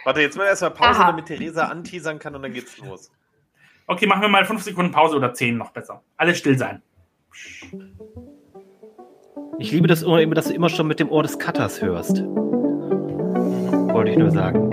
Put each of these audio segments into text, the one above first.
Warte, jetzt mal erstmal Pause, damit Theresa anteasern kann und dann geht's los. Okay, machen wir mal 5 Sekunden Pause oder 10 noch besser. Alle still sein. Ich liebe das, dass du immer schon mit dem Ohr des Cutters hörst. Wollte ich nur sagen.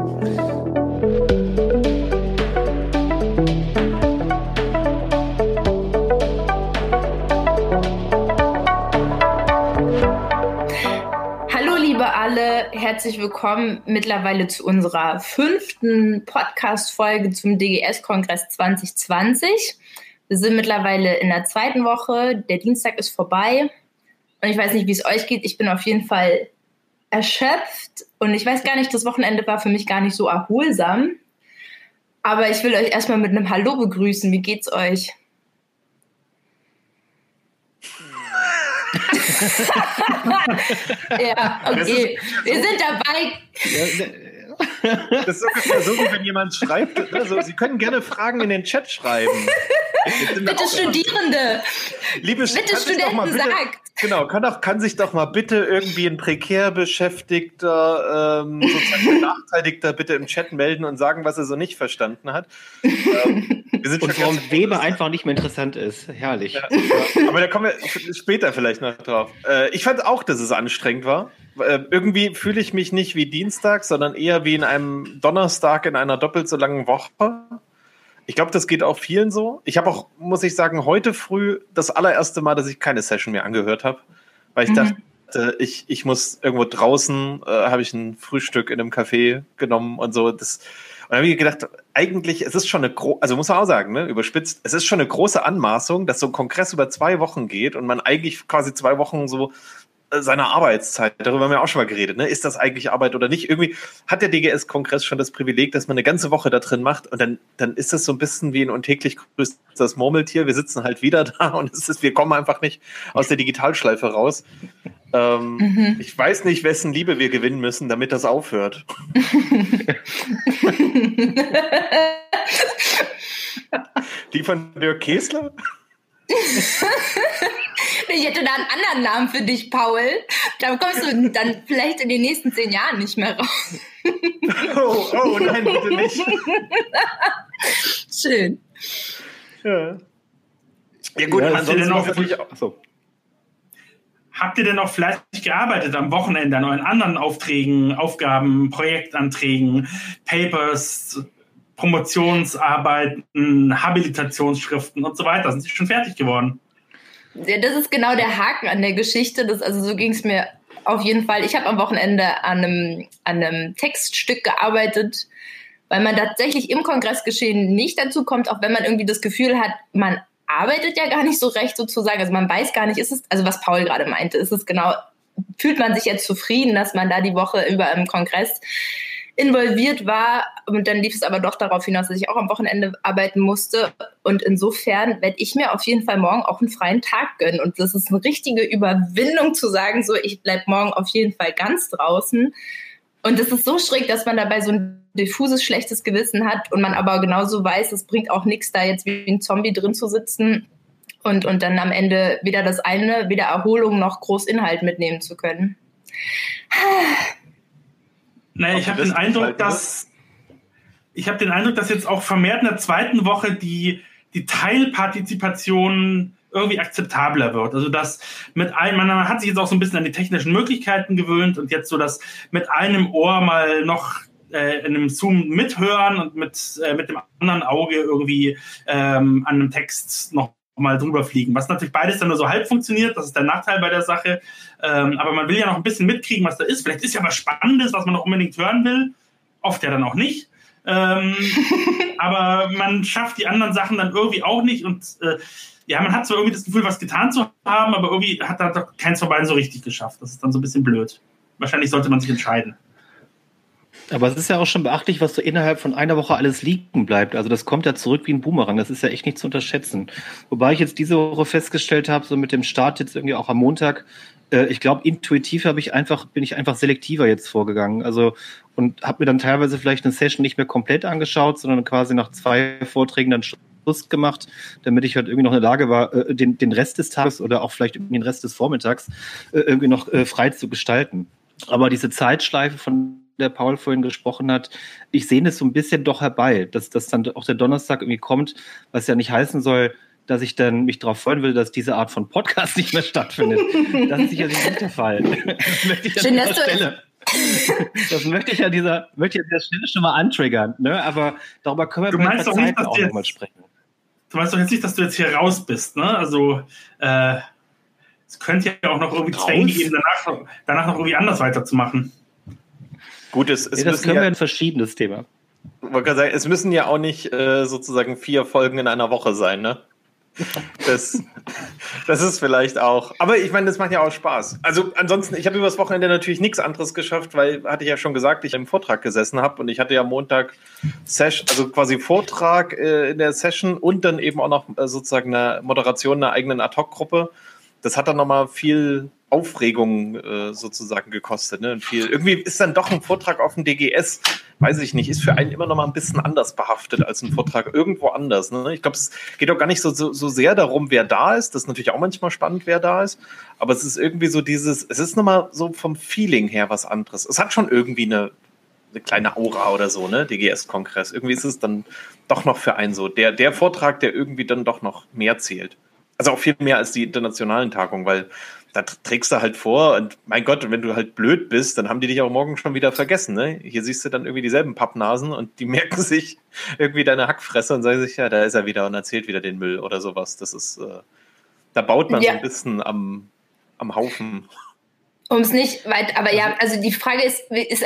Hallo liebe alle, herzlich willkommen mittlerweile zu unserer 5. Podcast-Folge zum DGS-Kongress 2020. Wir sind mittlerweile in der 2. Woche, der Dienstag ist vorbei und ich weiß nicht, wie es euch geht. Ich bin auf jeden Fall erschöpft und ich weiß gar nicht, das Wochenende war für mich gar nicht so erholsam. Aber ich will euch erstmal mit einem Hallo begrüßen. Wie geht's euch? Ja, okay. Wir sind dabei. Das ist ungefähr so, wie wenn jemand schreibt. Also, Sie können gerne Fragen in den Chat schreiben. Bitte Studierende. Liebe Studenten, sagt. Genau, kann sich doch mal bitte irgendwie ein prekär Beschäftigter, sozusagen Benachteiligter bitte im Chat melden und sagen, was er so nicht verstanden hat. Wir sind und warum Weber einfach nicht mehr interessant ist. Herrlich. Ja, aber da kommen wir später vielleicht noch drauf. Ich fand auch, dass es anstrengend war. Irgendwie fühle ich mich nicht wie Dienstag, sondern eher wie in einem Donnerstag in einer doppelt so langen Woche. Ich glaube, das geht auch vielen so. Ich habe auch, muss ich sagen, heute früh das allererste Mal, dass ich keine Session mehr angehört habe, weil ich dachte, ich muss irgendwo draußen, habe ich ein Frühstück in einem Café genommen und so. Und dann habe ich gedacht, eigentlich, es ist schon also muss man auch sagen, ne, überspitzt, es ist schon eine große Anmaßung, dass so ein Kongress über 2 Wochen geht und man eigentlich quasi 2 Wochen so seiner Arbeitszeit, darüber haben wir auch schon mal geredet, ne? Ist das eigentlich Arbeit oder nicht? Irgendwie hat der DGS-Kongress schon das Privileg, dass man eine ganze Woche da drin macht und dann ist das so ein bisschen wie ein untäglich grüßt das Murmeltier. Wir sitzen halt wieder da und wir kommen einfach nicht aus der Digitalschleife raus. Ich weiß nicht, wessen Liebe wir gewinnen müssen, damit das aufhört. Die von Dirk Käsler? Ich hätte da einen anderen Namen für dich, Paul. Da kommst du dann vielleicht in den nächsten 10 Jahren nicht mehr raus. Oh, nein, bitte nicht. Schön. Ja gut, habt ihr denn auch fleißig gearbeitet am Wochenende an euren anderen Aufträgen, Aufgaben, Projektanträgen, Papers, Promotionsarbeiten, Habilitationsschriften und so weiter? Sind Sie schon fertig geworden? Ja, das ist genau der Haken an der Geschichte. Also so ging es mir auf jeden Fall. Ich habe am Wochenende an einem Textstück gearbeitet, weil man tatsächlich im Kongressgeschehen nicht dazu kommt, auch wenn man irgendwie das Gefühl hat, man arbeitet ja gar nicht so recht sozusagen. Also man weiß gar nicht, also was Paul gerade meinte, fühlt man sich jetzt zufrieden, dass man da die Woche über im Kongress involviert war, und dann lief es aber doch darauf hinaus, dass ich auch am Wochenende arbeiten musste, und insofern werde ich mir auf jeden Fall morgen auch einen freien Tag gönnen, und das ist eine richtige Überwindung zu sagen, so, ich bleibe morgen auf jeden Fall ganz draußen, und das ist so schräg, dass man dabei so ein diffuses, schlechtes Gewissen hat und man aber genauso weiß, es bringt auch nichts, da jetzt wie ein Zombie drin zu sitzen und dann am Ende weder Erholung noch groß Inhalt mitnehmen zu können. Naja, ich habe den Eindruck, dass jetzt auch vermehrt in der 2. Woche die Teilpartizipation irgendwie akzeptabler wird. Also dass man hat sich jetzt auch so ein bisschen an die technischen Möglichkeiten gewöhnt und jetzt so das mit einem Ohr mal noch in einem Zoom mithören und mit dem anderen Auge irgendwie an einem Text noch mal drüber fliegen. Was natürlich beides dann nur so halb funktioniert, das ist der Nachteil bei der Sache. Aber man will ja noch ein bisschen mitkriegen, was da ist. Vielleicht ist ja was Spannendes, was man noch unbedingt hören will. Oft ja dann auch nicht. Aber man schafft die anderen Sachen dann irgendwie auch nicht. Und man hat zwar irgendwie das Gefühl, was getan zu haben, aber irgendwie hat da doch keins von beiden so richtig geschafft. Das ist dann so ein bisschen blöd. Wahrscheinlich sollte man sich entscheiden. Aber es ist ja auch schon beachtlich, was so innerhalb von einer Woche alles liegen bleibt. Also das kommt ja zurück wie ein Boomerang. Das ist ja echt nicht zu unterschätzen. Wobei ich jetzt diese Woche festgestellt habe, so mit dem Start jetzt irgendwie auch am Montag, ich glaube, intuitiv bin ich einfach selektiver jetzt vorgegangen. Also und habe mir dann teilweise vielleicht eine Session nicht mehr komplett angeschaut, sondern quasi nach 2 Vorträgen dann Schluss gemacht, damit ich halt irgendwie noch in der Lage war, den Rest des Tages oder auch vielleicht den Rest des Vormittags irgendwie noch frei zu gestalten. Aber diese Zeitschleife von der Paul vorhin gesprochen hat, ich sehne es so ein bisschen doch herbei, dass dann auch der Donnerstag irgendwie kommt, was ja nicht heißen soll, dass ich dann mich darauf freuen will, dass diese Art von Podcast nicht mehr stattfindet. Das ist sicherlich nicht der Fall. Das möchte ich an dieser Stelle. Das möchte ich an dieser Stelle schon mal antriggern, ne? Aber darüber können wir bei der Zeit auch nochmal sprechen. Du meinst doch jetzt nicht, dass du jetzt hier raus bist, ne? Also, es könnte ja auch noch irgendwie Zwänge geben, danach noch irgendwie anders weiterzumachen. Gut, das können wir ein verschiedenes Thema. Ich wollte gerade sagen, es müssen ja auch nicht sozusagen 4 Folgen in einer Woche sein, ne? Das ist vielleicht auch. Aber ich meine, das macht ja auch Spaß. Also ansonsten, ich habe übers Wochenende natürlich nichts anderes geschafft, weil, hatte ich ja schon gesagt, ich im Vortrag gesessen habe und ich hatte ja Montag also quasi Vortrag in der Session und dann eben auch noch sozusagen eine Moderation einer eigenen Ad-Hoc-Gruppe. Das hat dann nochmal viel Aufregung sozusagen gekostet. Ne? Und irgendwie ist dann doch ein Vortrag auf dem DGS, weiß ich nicht, ist für einen immer noch mal ein bisschen anders behaftet als ein Vortrag irgendwo anders. Ne? Ich glaube, es geht auch gar nicht so sehr darum, wer da ist. Das ist natürlich auch manchmal spannend, wer da ist. Aber es ist irgendwie so es ist nochmal so vom Feeling her was anderes. Es hat schon irgendwie eine kleine Aura oder so, ne? DGS-Kongress. Irgendwie ist es dann doch noch für einen so der Vortrag, der irgendwie dann doch noch mehr zählt. Also auch viel mehr als die internationalen Tagungen, weil da trägst du halt vor und mein Gott, wenn du halt blöd bist, dann haben die dich auch morgen schon wieder vergessen. Ne? Hier siehst du dann irgendwie dieselben Pappnasen und die merken sich irgendwie deine Hackfresse und sagen sich, ja, da ist er wieder und erzählt wieder den Müll oder sowas. Das ist, da baut man so ein bisschen am Haufen. Um es nicht weit, aber ja, also die Frage ist wie ist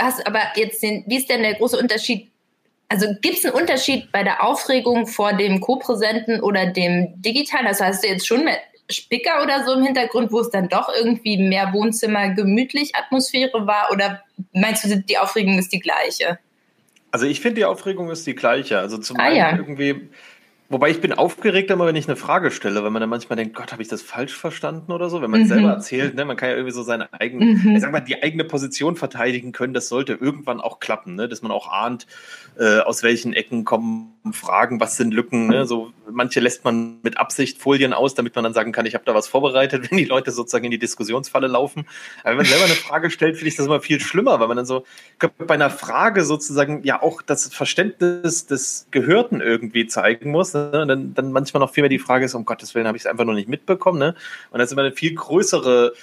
denn der große Unterschied? Also gibt es einen Unterschied bei der Aufregung vor dem Co-Präsenten oder dem Digitalen? Also hast du jetzt schon mehr Spicker oder so im Hintergrund, wo es dann doch irgendwie mehr Wohnzimmer, gemütlich Atmosphäre war? Oder meinst du, die Aufregung ist die gleiche? Also ich finde, die Aufregung ist die gleiche. Also zum einen irgendwie, wobei ich bin aufgeregt immer, wenn ich eine Frage stelle, weil man dann manchmal denkt, Gott, habe ich das falsch verstanden oder so? Wenn man es selber erzählt, ne? Man kann ja irgendwie so seine eigene, ich sag mal, die eigene Position verteidigen können, das sollte irgendwann auch klappen, ne? Dass man auch ahnt, aus welchen Ecken kommen Fragen, was sind Lücken, ne? So, manche lässt man mit Absicht Folien aus, damit man dann sagen kann, ich habe da was vorbereitet, wenn die Leute sozusagen in die Diskussionsfalle laufen. Aber wenn man selber eine Frage stellt, finde ich das immer viel schlimmer, weil man dann so bei einer Frage sozusagen ja auch das Verständnis des Gehörten irgendwie zeigen muss. Ne? Und dann manchmal noch viel mehr die Frage ist, um Gottes Willen habe ich es einfach noch nicht mitbekommen. Ne? Und das ist immer eine viel größere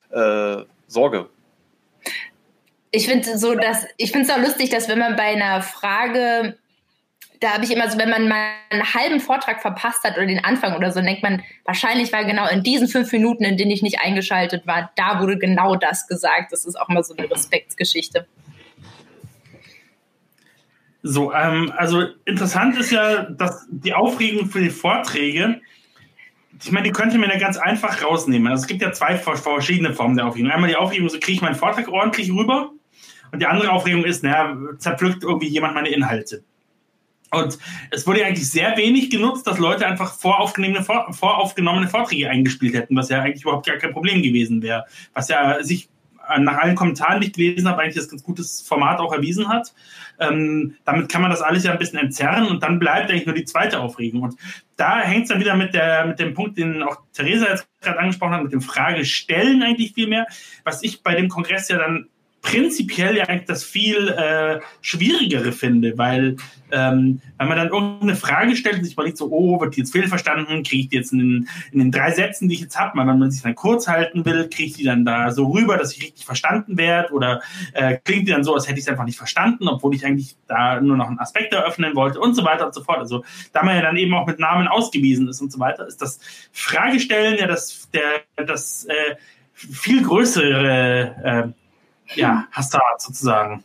Sorge. Ich finde es auch lustig, dass wenn man bei einer Frage, da habe ich immer so, wenn man mal einen halben Vortrag verpasst hat oder den Anfang oder so, denkt man, wahrscheinlich war genau in diesen 5 Minuten, in denen ich nicht eingeschaltet war, da wurde genau das gesagt. Das ist auch mal so eine Respektsgeschichte. So, also interessant ist ja, dass die Aufregung für die Vorträge, ich meine, die könnte man ja ganz einfach rausnehmen. Also es gibt ja 2 verschiedene Formen der Aufregung. Einmal die Aufregung, so kriege ich meinen Vortrag ordentlich rüber. Und die andere Aufregung ist, zerpflückt irgendwie jemand meine Inhalte. Und es wurde ja eigentlich sehr wenig genutzt, dass Leute einfach voraufgenommene Vorträge eingespielt hätten, was ja eigentlich überhaupt gar kein Problem gewesen wäre. Was ja sich nach allen Kommentaren, die ich gelesen habe, eigentlich das ganz gutes Format auch erwiesen hat. Damit kann man das alles ja ein bisschen entzerren und dann bleibt eigentlich nur die zweite Aufregung. Und da hängt es dann wieder mit dem Punkt, den auch Theresa jetzt gerade angesprochen hat, mit dem Fragestellen eigentlich viel mehr, was ich bei dem Kongress ja dann prinzipiell ja eigentlich das viel Schwierigere finde, weil wenn man dann irgendeine Frage stellt und sich überlegt, so, wird die jetzt fehlverstanden, kriege ich die jetzt in den 3 Sätzen, die ich jetzt habe, wenn man sich dann kurz halten will, kriege ich die dann da so rüber, dass ich richtig verstanden werde oder klingt die dann so, als hätte ich es einfach nicht verstanden, obwohl ich eigentlich da nur noch einen Aspekt eröffnen wollte und so weiter und so fort. Also da man ja dann eben auch mit Namen ausgewiesen ist und so weiter, ist das Fragestellen ja das viel größere Hasard sozusagen.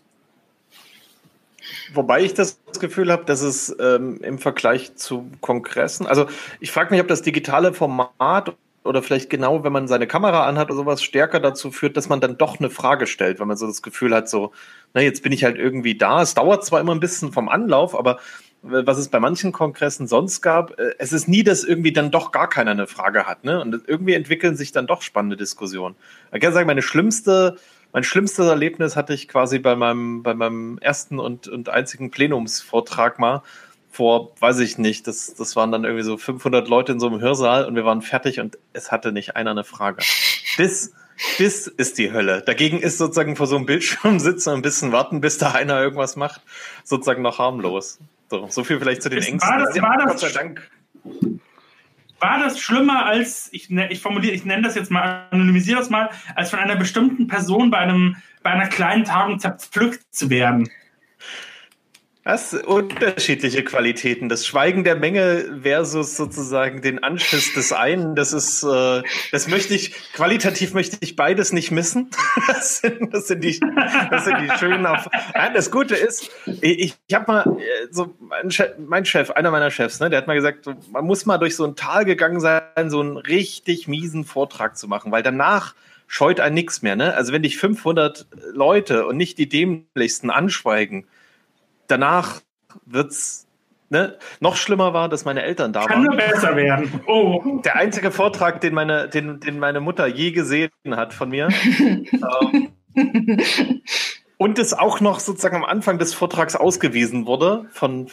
Wobei ich das Gefühl habe, dass es im Vergleich zu Kongressen, also ich frage mich, ob das digitale Format oder vielleicht genau, wenn man seine Kamera anhat oder sowas, stärker dazu führt, dass man dann doch eine Frage stellt, wenn man so das Gefühl hat, so, jetzt bin ich halt irgendwie da. Es dauert zwar immer ein bisschen vom Anlauf, aber was es bei manchen Kongressen sonst gab, es ist nie, dass irgendwie dann doch gar keiner eine Frage hat, ne? Und irgendwie entwickeln sich dann doch spannende Diskussionen. Ich kann sagen, mein schlimmstes Erlebnis hatte ich quasi bei meinem ersten und einzigen Plenumsvortrag mal vor, weiß ich nicht, das waren dann irgendwie so 500 Leute in so einem Hörsaal und wir waren fertig und es hatte nicht einer eine Frage. Das ist die Hölle. Dagegen ist sozusagen vor so einem Bildschirm sitzen und ein bisschen warten, bis da einer irgendwas macht, sozusagen noch harmlos. So viel vielleicht zu den Ängsten. Gott sei Dank. War das schlimmer als, ich nenne das jetzt mal, anonymisiere das mal, als von einer bestimmten Person bei einer kleinen Tagung zerpflückt zu werden? Das sind unterschiedliche Qualitäten. Das Schweigen der Menge versus sozusagen den Anschiss des einen, qualitativ möchte ich beides nicht missen. Das sind die schönen das Gute ist, ich habe mal einer meiner Chefs, ne, der hat mal gesagt, man muss mal durch so ein Tal gegangen sein, so einen richtig miesen Vortrag zu machen, weil danach scheut einen nichts mehr, ne? Also wenn dich 500 Leute und nicht die dämlichsten anschweigen, danach wird's, ne? Noch schlimmer war, dass meine Eltern da waren. Kann nur besser werden. Oh. Der einzige Vortrag, den meine Mutter je gesehen hat von mir. Und es auch noch sozusagen am Anfang des Vortrags ausgewiesen wurde von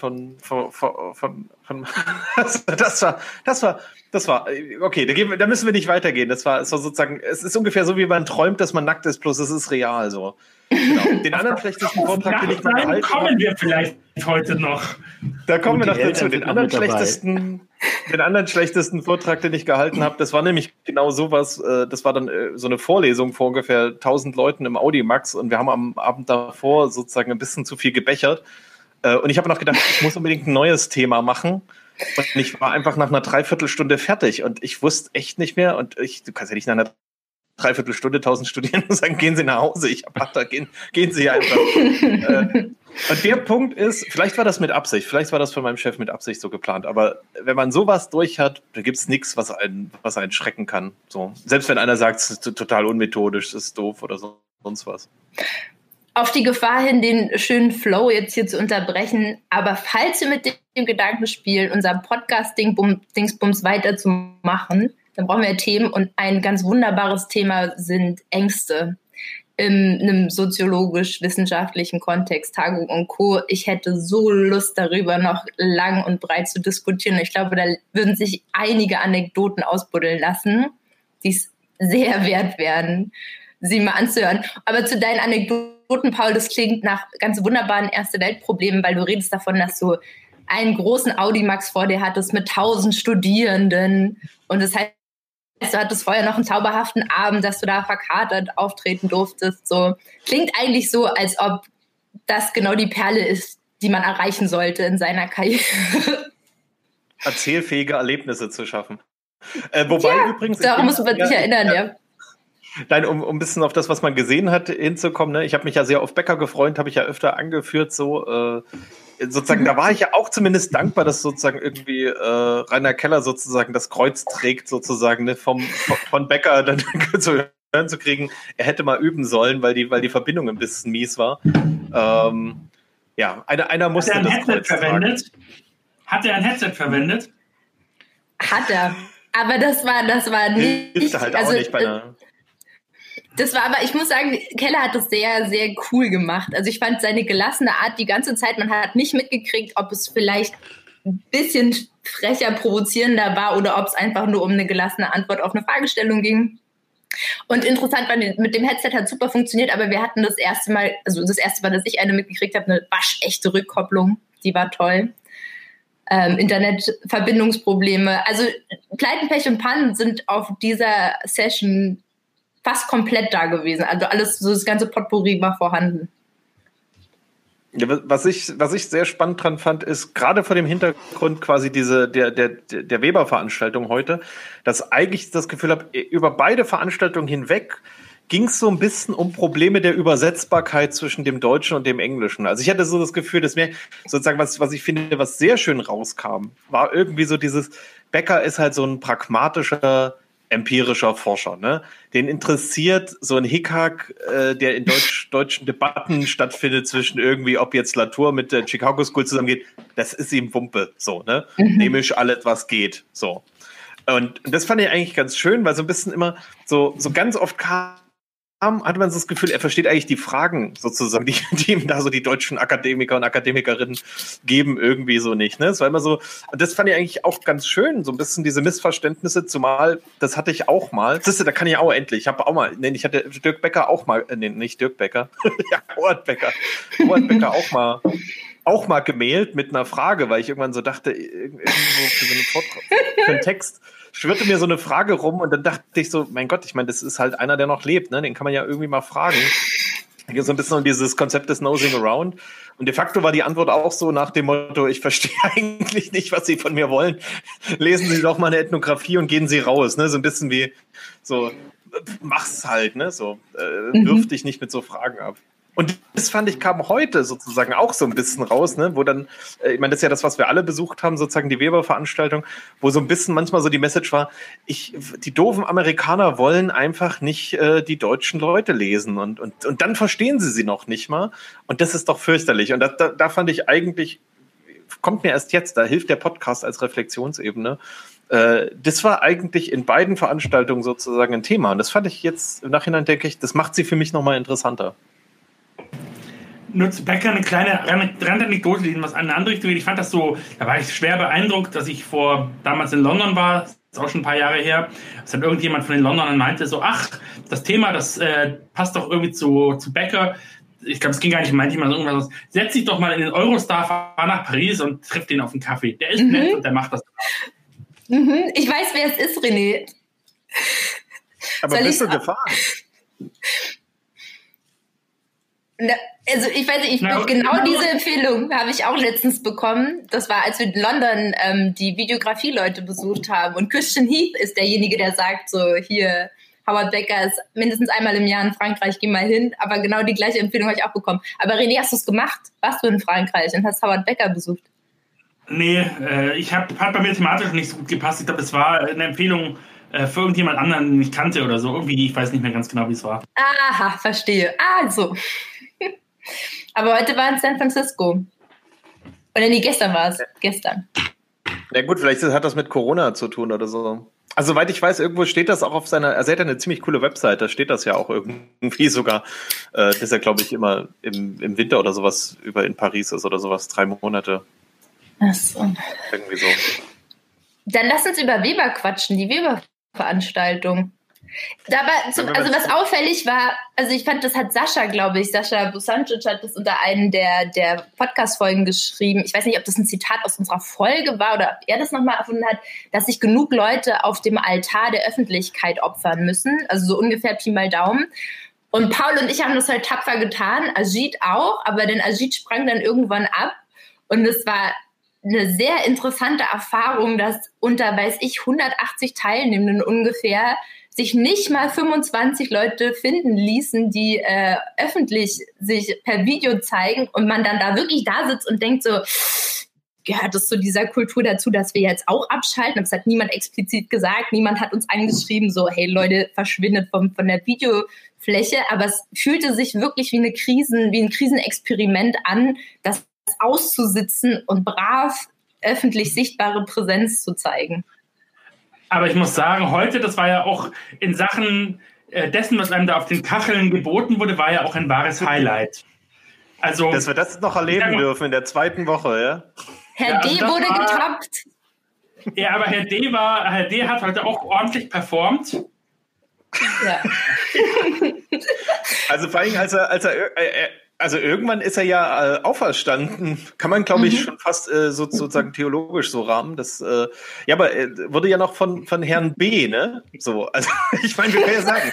das war okay, da müssen wir nicht weitergehen. Es war sozusagen, es ist ungefähr so, wie man träumt, dass man nackt ist, bloß es ist real so. Genau. Den anderen schlechtesten Vortrag, den ich mal gehalten habe. Kommen wir vielleicht heute noch. Da kommen wir noch dazu. Den anderen schlechtesten Vortrag, den ich gehalten habe, das war nämlich genau sowas. Das war dann so eine Vorlesung vor ungefähr 1000 Leuten im Audimax und wir haben am Abend davor sozusagen ein bisschen zu viel gebechert. Und ich habe noch gedacht, ich muss unbedingt ein neues Thema machen. Und ich war einfach nach einer Dreiviertelstunde fertig und ich wusste echt nicht mehr. Und du kannst ja nicht nach einer Dreiviertelstunde 1000 Studierenden sagen, gehen Sie nach Hause. Gehen Sie einfach. Und der Punkt ist, vielleicht war das mit Absicht, vielleicht war das von meinem Chef mit Absicht so geplant, aber wenn man sowas durch hat, da gibt es nichts, was einen schrecken kann. So. Selbst wenn einer sagt, es ist total unmethodisch, es ist doof oder sonst was. Auf die Gefahr hin, den schönen Flow jetzt hier zu unterbrechen, aber falls wir mit dem Gedanken spielen, unser Podcast-Dingsbums weiterzumachen, dann brauchen wir Themen und ein ganz wunderbares Thema sind Ängste in einem soziologisch-wissenschaftlichen Kontext, Tagung und Co. Ich hätte so Lust darüber noch lang und breit zu diskutieren. Ich glaube, da würden sich einige Anekdoten ausbuddeln lassen, die es sehr wert wären, sie mal anzuhören. Aber zu deinen Anekdoten, Paul, das klingt nach ganz wunderbaren Erste-Welt-Problemen, weil du redest davon, dass du einen großen Audimax vor dir hattest mit 1000 Studierenden und das heißt, du hattest vorher noch einen zauberhaften Abend, dass du da verkatert auftreten durftest. So klingt eigentlich so, als ob das genau die Perle ist, die man erreichen sollte in seiner Karriere. Erzählfähige Erlebnisse zu schaffen. Wobei übrigens... Darum muss man sich erinnern, ja. Nein, um ein bisschen auf das, was man gesehen hat, hinzukommen. Ne? Ich habe mich ja sehr auf Bäcker gefreut, habe ich ja öfter angeführt. Sozusagen, da war ich ja auch zumindest dankbar, dass sozusagen irgendwie Rainer Keller sozusagen das Kreuz trägt, sozusagen ne? von Bäcker dann zu hören zu kriegen. Er hätte mal üben sollen, weil die Verbindung ein bisschen mies war. Ja, einer musste das Kreuz tragen. Hat er ein Headset verwendet? Hat er. Aber das war nicht... Hilft halt auch nicht bei einer... Das war aber, ich muss sagen, Keller hat das sehr, sehr cool gemacht. Also ich fand seine gelassene Art die ganze Zeit, man hat nicht mitgekriegt, ob es vielleicht ein bisschen frecher, provozierender war oder ob es einfach nur um eine gelassene Antwort auf eine Fragestellung ging. Und interessant war, mit dem Headset hat super funktioniert, aber wir hatten das erste Mal, dass ich eine mitgekriegt habe, eine waschechte Rückkopplung. Die war toll. Internetverbindungsprobleme. Also Pleiten, Pech und Pannen sind auf dieser Session fast komplett da gewesen. Also alles, so das ganze Potpourri war vorhanden. Ja, was ich sehr spannend dran fand, ist gerade vor dem Hintergrund quasi der Weber-Veranstaltung heute, dass eigentlich das Gefühl habe, über beide Veranstaltungen hinweg ging es so ein bisschen um Probleme der Übersetzbarkeit zwischen dem Deutschen und dem Englischen. Also ich hatte so das Gefühl, dass mir sozusagen, was ich finde, was sehr schön rauskam, war irgendwie so dieses, Becker ist halt so ein pragmatischer, empirischer Forscher, ne? Den interessiert so ein Hickhack, der in deutschen Debatten stattfindet zwischen irgendwie, ob jetzt Latour mit der Chicago School zusammengeht, das ist ihm Wumpe, so, ne? Nehmisch alles, was geht, so. Und das fand ich eigentlich ganz schön, weil so ein bisschen immer so ganz oft kam hatte man so das Gefühl, er versteht eigentlich die Fragen sozusagen, die ihm da so die deutschen Akademiker und Akademikerinnen geben, irgendwie so nicht. Ne? Das war immer so, und das fand ich eigentlich auch ganz schön, so ein bisschen diese Missverständnisse, zumal, das hatte ich auch mal, siehst du, da kann ich auch endlich, ich hatte Dirk Becker auch mal, nicht Dirk Becker, ja, Howard Becker auch mal gemailt mit einer Frage, weil ich irgendwann so dachte, irgendwo für einen Text schwirrte mir so eine Frage rum und dann dachte ich so, mein Gott, ich meine, das ist halt einer, der noch lebt, ne? Den kann man ja irgendwie mal fragen. Da geht so ein bisschen um dieses Konzept des Nosing Around. Und de facto war die Antwort auch so nach dem Motto, ich verstehe eigentlich nicht, was Sie von mir wollen. Lesen Sie doch mal eine Ethnographie und gehen Sie raus, ne? So ein bisschen wie so, mach's halt, ne? So, wirf dich nicht mit so Fragen ab. Und das fand ich, kam heute sozusagen auch so ein bisschen raus, ne, wo dann, ich meine, das ist ja das, was wir alle besucht haben, sozusagen die Weber-Veranstaltung, wo so ein bisschen manchmal so die Message war, die doofen Amerikaner wollen einfach nicht die deutschen Leute lesen und dann verstehen sie noch nicht mal und das ist doch fürchterlich und da fand ich eigentlich, kommt mir erst jetzt, da hilft der Podcast als Reflexionsebene. Das war eigentlich in beiden Veranstaltungen sozusagen ein Thema und das fand ich jetzt im Nachhinein, denke ich, das macht sie für mich nochmal interessanter. Nur zu Becker eine kleine Randanekdote, die was eine andere Richtung geht. Ich fand das so, da war ich schwer beeindruckt, dass ich damals in London war, das ist auch schon ein paar Jahre her, dass dann irgendjemand von den Londonern meinte so, ach, das Thema, das passt doch irgendwie zu Becker. Ich glaube, es ging gar nicht, meinte jemand irgendwas. Setz dich doch mal in den Eurostar, fahr nach Paris und triff den auf einen Kaffee. Der ist nett und der macht das. Ich weiß, wer es ist, René. Aber bist du gefahren? Also ich weiß nicht, genau diese Empfehlung habe ich auch letztens bekommen. Das war, als wir in London die Videografie-Leute besucht haben. Und Christian Heath ist derjenige, der sagt so, hier, Howard Becker ist mindestens einmal im Jahr in Frankreich, geh mal hin. Aber genau die gleiche Empfehlung habe ich auch bekommen. Aber René, hast du es gemacht? Warst du in Frankreich und hast Howard Becker besucht? Nee, hat bei mir thematisch nicht so gut gepasst. Ich glaube, es war eine Empfehlung für irgendjemand anderen, den ich kannte oder so. Irgendwie, ich weiß nicht mehr ganz genau, wie es war. Aha, verstehe. Also. Aber heute war in San Francisco. Oder nee, gestern war es. Gestern. Ja gut, vielleicht hat das mit Corona zu tun oder so. Also soweit ich weiß, irgendwo steht das auch auf seiner, also er hat eine ziemlich coole Website, da steht das ja auch irgendwie sogar, dass er, glaube ich, immer im Winter oder sowas in Paris ist oder sowas, 3 Monate. Ach so. Irgendwie so. Dann lass uns über Weber quatschen, die Weber-Veranstaltung. Also was auffällig war, also ich fand, das hat Sascha Busancic hat das unter einen der Podcast-Folgen geschrieben. Ich weiß nicht, ob das ein Zitat aus unserer Folge war oder ob er das nochmal erfunden hat, dass sich genug Leute auf dem Altar der Öffentlichkeit opfern müssen. Also so ungefähr Pi mal Daumen. Und Paul und ich haben das halt tapfer getan, Ajit auch, aber denn Ajit sprang dann irgendwann ab. Und es war eine sehr interessante Erfahrung, dass unter, 180 Teilnehmenden ungefähr sich nicht mal 25 Leute finden ließen, die öffentlich sich per Video zeigen und man dann da wirklich da sitzt und denkt so, gehört es zu dieser Kultur dazu, dass wir jetzt auch abschalten? Das hat niemand explizit gesagt, niemand hat uns angeschrieben, so, hey Leute, verschwindet von der Videofläche, aber es fühlte sich wirklich wie ein Krisenexperiment an, das auszusitzen und brav öffentlich sichtbare Präsenz zu zeigen. Aber ich muss sagen, heute, das war ja auch in Sachen dessen, was einem da auf den Kacheln geboten wurde, war ja auch ein wahres Highlight. Also, dass wir das noch erleben dürfen in der 2. Woche, ja? Herr D. wurde getappt. Ja, aber Herr D. hat heute auch ordentlich performt. Ja. Also vor allem, also irgendwann ist er ja auferstanden, kann man, glaube ich, schon fast sozusagen theologisch so rahmen. Das, ja, aber wurde ja noch von Herrn B., ne? So, also ich meine, wir können ja sagen,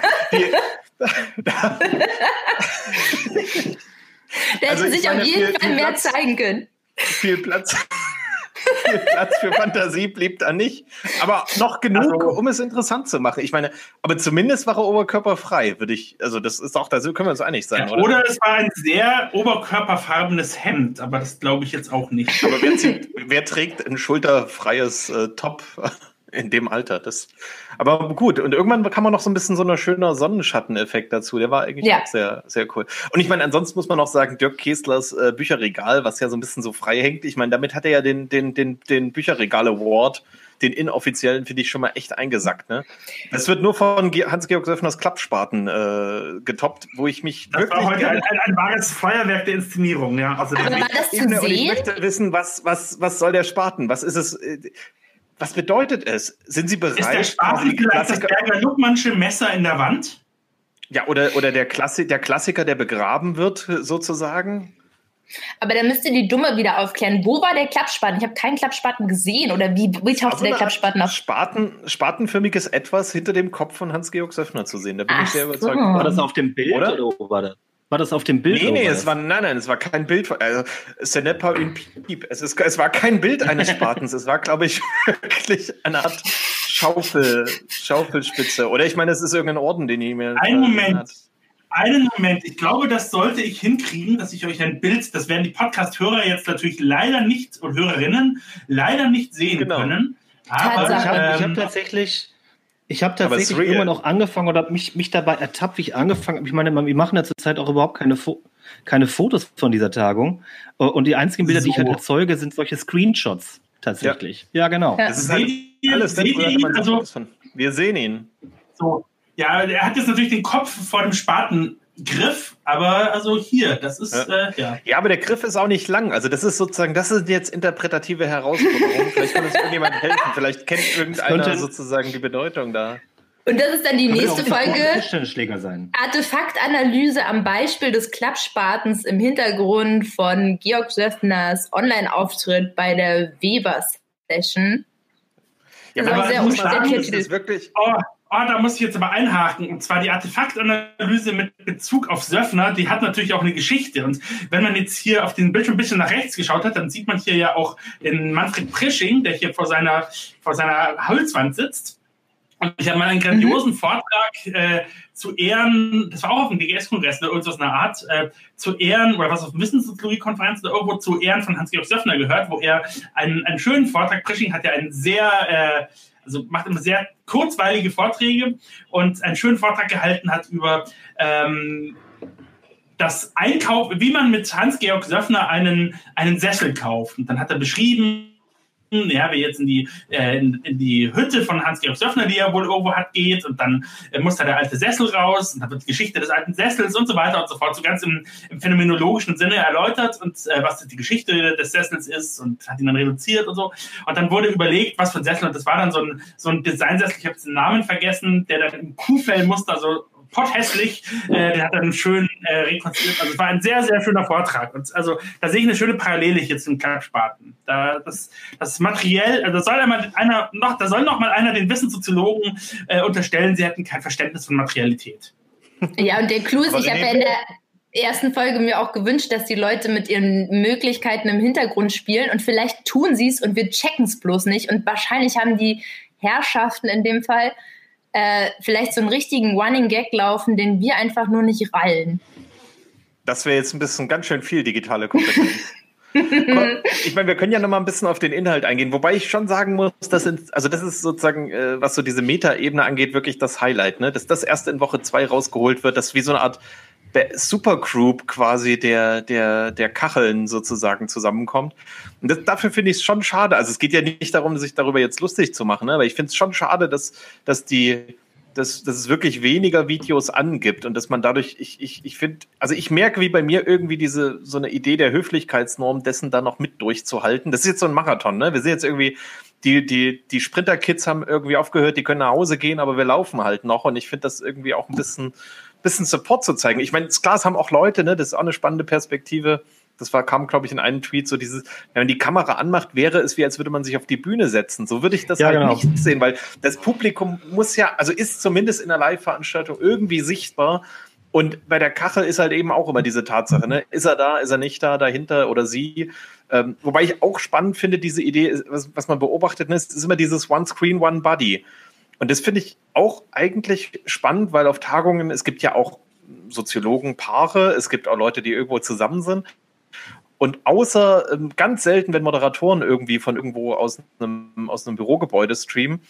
der hätte sich auf jeden Fall mehr zeigen können. Viel Platz für Fantasie blieb da nicht. Aber noch genug, um es interessant zu machen. Ich meine, aber zumindest war er oberkörperfrei, das ist auch, da können wir uns einig sein, ja, oder? Es war ein sehr oberkörperfarbenes Hemd, aber das glaube ich jetzt auch nicht. Aber wer trägt ein schulterfreies Top In dem Alter. Aber gut, und irgendwann kam man noch so ein bisschen so ein schöner Sonnenschatteneffekt dazu. Der war eigentlich auch sehr, sehr cool. Und ich meine, ansonsten muss man auch sagen, Dirk Käslers Bücherregal, was ja so ein bisschen so frei hängt. Ich meine, damit hat er ja den Bücherregal-Award, den inoffiziellen, finde ich schon mal echt eingesackt. Ne? Das wird nur von Hans-Georg Söffners Klappspaten getoppt, wo ich mich das wirklich... war heute ein wahres Feuerwerk der Inszenierung, ja. Also aber war das zu und sehen? ich möchte wissen, was soll der Spaten? Was ist es... Was bedeutet es? Sind Sie bereit? Ist der Spaten vielleicht das Berger Luckmannsche Messer in der Wand? Ja, oder der Klassiker, der begraben wird, sozusagen. Aber da müsst ihr die Dumme wieder aufklären. Wo war der Klappspaten? Ich habe keinen Klappspaten gesehen. Oder wie tauchte der Klappspaten auf? Spatenförmiges Etwas hinter dem Kopf von Hans-Georg Söffner zu sehen. Da bin ich sehr überzeugt. War das auf dem Bild oder wo war das? War das auf dem Bild? Nee, es war kein Bild. Also, ce n'est pas une pipe. Es war kein Bild eines Spatens. Es war, glaube ich, wirklich eine Art Schaufelspitze. Oder ich meine, es ist irgendein Orden, den ich mir... Einen Moment. Ich glaube, das sollte ich hinkriegen, dass ich euch ein Bild, das werden die Podcast-Hörer jetzt natürlich leider nicht, und Hörerinnen, leider nicht sehen können. Aber ich habe tatsächlich irgendwann auch angefangen oder mich dabei ertappt, wie ich angefangen habe. Ich meine, wir machen ja zurzeit auch überhaupt keine Fotos von dieser Tagung. Und die einzigen Bilder, die ich halt erzeuge, sind solche Screenshots tatsächlich. Ja, genau. Das ist halt alles. Wir sehen ihn. So. Ja, er hat jetzt natürlich den Kopf vor dem Spatengriff, aber also hier, das ist, ja. Ja, aber der Griff ist auch nicht lang. Also das ist sozusagen, das sind jetzt interpretative Herausforderungen. Vielleicht kann uns irgendjemand helfen. Vielleicht kennt irgendeiner sozusagen die Bedeutung da. Und das ist dann die nächste Folge. Sein. Artefaktanalyse am Beispiel des Klappspatens im Hintergrund von Georg Söffners Online-Auftritt bei der Weber-Session. Ja, aber das ist wirklich... Da muss ich jetzt aber einhaken. Und zwar die Artefaktanalyse mit Bezug auf Söffner, die hat natürlich auch eine Geschichte. Und wenn man jetzt hier auf den Bildschirm ein bisschen nach rechts geschaut hat, dann sieht man hier ja auch den Manfred Prisching, der hier vor seiner Holzwand sitzt. Und ich habe mal einen grandiosen Vortrag zu Ehren, das war auch auf dem DGS-Kongress oder irgendwas in der Art, zu Ehren, oder was auf der Wissenssoziologie-Konferenz oder irgendwo zu Ehren von Hans-Georg Söffner gehört, wo er einen schönen Vortrag, Prisching hat ja einen sehr... also macht immer sehr kurzweilige Vorträge und einen schönen Vortrag gehalten hat über das Einkauf, wie man mit Hans-Georg Söffner einen Sessel kauft. Und dann hat er beschrieben, ja, wie jetzt in die Hütte von Hans-Georg Söffner, die er wohl irgendwo hat, geht, und dann muss da der alte Sessel raus und dann wird die Geschichte des alten Sessels und so weiter und so fort, so ganz im phänomenologischen Sinne erläutert und was die Geschichte des Sessels ist und hat ihn dann reduziert und so. Und dann wurde überlegt, was für ein Sessel, und das war dann so ein Designsessel, ich habe den Namen vergessen, der dann im Kuhfellmuster so potthässlich, der hat dann schön rekonstruiert. Also es war ein sehr, sehr schöner Vortrag. Und also da sehe ich eine schöne Parallele hier zum Klappspaten. Das materiell, also da soll noch mal einer den Wissenssoziologen unterstellen, sie hätten kein Verständnis von Materialität. Ja, und der Clou ist, ich habe ja in der ersten Folge mir auch gewünscht, dass die Leute mit ihren Möglichkeiten im Hintergrund spielen, und vielleicht tun sie es und wir checken es bloß nicht, und wahrscheinlich haben die Herrschaften in dem Fall vielleicht so einen richtigen Running-Gag laufen, den wir einfach nur nicht rallen. Das wäre jetzt ein bisschen ganz schön viel digitale Kompetenz. Ich meine, wir können ja noch mal ein bisschen auf den Inhalt eingehen, wobei ich schon sagen muss, das ist sozusagen, was so diese Meta-Ebene angeht, wirklich das Highlight, ne? Dass das erst in Woche 2 rausgeholt wird, dass wie so eine Art Supergroup quasi der Kacheln sozusagen zusammenkommt. Und dafür finde ich es schon schade. Also es geht ja nicht darum, sich darüber jetzt lustig zu machen, ne? Aber ich finde es schon schade, dass es wirklich weniger Videos angibt und dass man dadurch, ich finde, also ich merke, wie bei mir irgendwie so eine Idee der Höflichkeitsnorm dessen da noch mit durchzuhalten. Das ist jetzt so ein Marathon, ne? Wir sind jetzt irgendwie, die Sprinter-Kids haben irgendwie aufgehört, die können nach Hause gehen, aber wir laufen halt noch, und ich finde das irgendwie auch ein bisschen Support zu zeigen. Ich meine, klar, es haben auch Leute, ne, das ist auch eine spannende Perspektive. Kam, glaube ich, in einem Tweet so dieses, wenn man die Kamera anmacht, wäre es wie, als würde man sich auf die Bühne setzen. So würde ich das nicht sehen, weil das Publikum ist zumindest in der Live-Veranstaltung irgendwie sichtbar. Und bei der Kachel ist halt eben auch immer diese Tatsache, ne? Ist er da, ist er nicht da, dahinter oder sie? Wobei ich auch spannend finde, diese Idee, was man beobachtet, ist immer dieses One Screen, One Body. Und das finde ich auch eigentlich spannend, weil auf Tagungen, es gibt ja auch Soziologenpaare, es gibt auch Leute, die irgendwo zusammen sind. Und außer ganz selten, wenn Moderatoren irgendwie von irgendwo aus einem Bürogebäude streamen,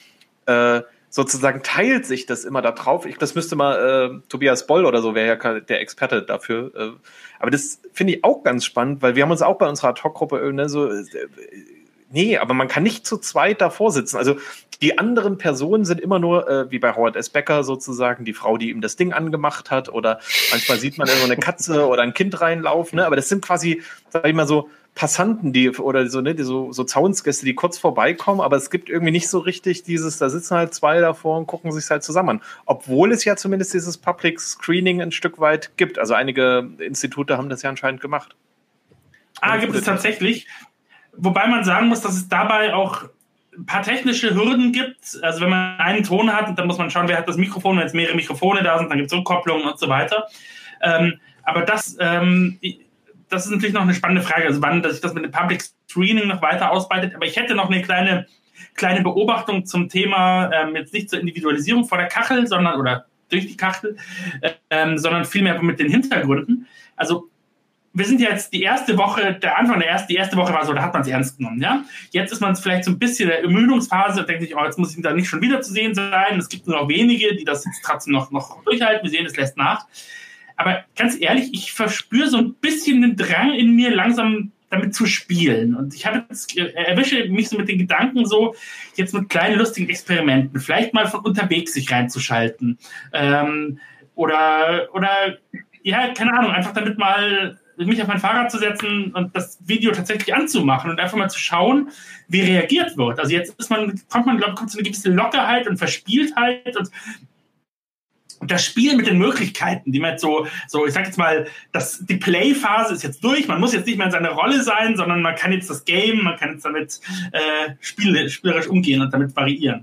sozusagen teilt sich das immer da drauf. Das müsste mal Tobias Boll oder so, wäre ja der Experte dafür. Aber das finde ich auch ganz spannend, weil wir haben uns auch bei unserer Talkgruppe nee, aber man kann nicht zu zweit davor sitzen. Also die anderen Personen sind immer nur, wie bei Howard S. Becker sozusagen, die Frau, die ihm das Ding angemacht hat, oder manchmal sieht man so eine Katze oder ein Kind reinlaufen, ne? Aber das sind quasi, sag ich mal so, Passanten, oder so, ne, so Zaunsgäste, die kurz vorbeikommen, aber es gibt irgendwie nicht so richtig da sitzen halt zwei davor und gucken sich halt zusammen an. Obwohl es ja zumindest dieses Public Screening ein Stück weit gibt. Also einige Institute haben das ja anscheinend gemacht. Gibt es tatsächlich. Wobei man sagen muss, dass es dabei auch ein paar technische Hürden gibt. Also wenn man einen Ton hat, dann muss man schauen, wer hat das Mikrofon. Wenn jetzt mehrere Mikrofone da sind, dann gibt es Rückkopplungen und so weiter. Aber das ist natürlich noch eine spannende Frage, also wann sich das mit dem Public Screening noch weiter ausbreitet. Aber ich hätte noch eine kleine Beobachtung zum Thema, jetzt nicht zur Individualisierung vor der Kachel, oder durch die Kachel, sondern vielmehr mit den Hintergründen. Also wir sind ja jetzt die erste Woche war so, da hat man es ernst genommen, ja. Jetzt ist man vielleicht so ein bisschen in der Ermüdungsphase und denkt sich, jetzt muss ich da nicht schon wieder zu sehen sein. Es gibt nur noch wenige, die das jetzt trotzdem noch durchhalten. Wir sehen, es lässt nach. Aber ganz ehrlich, ich verspüre so ein bisschen den Drang in mir, langsam damit zu spielen. Und ich erwische mich so mit den Gedanken so, jetzt mit kleinen, lustigen Experimenten, vielleicht mal von unterwegs sich reinzuschalten. Oder ja, keine Ahnung, einfach damit mal mich auf mein Fahrrad zu setzen und das Video tatsächlich anzumachen und einfach mal zu schauen, wie reagiert wird. Also jetzt kommt so eine gewisse Lockerheit und Verspieltheit und das Spiel mit den Möglichkeiten, die man jetzt so ich sag jetzt mal, die Play-Phase ist jetzt durch, man muss jetzt nicht mehr in seiner Rolle sein, sondern man kann jetzt das Game, man kann jetzt damit spielerisch umgehen und damit variieren.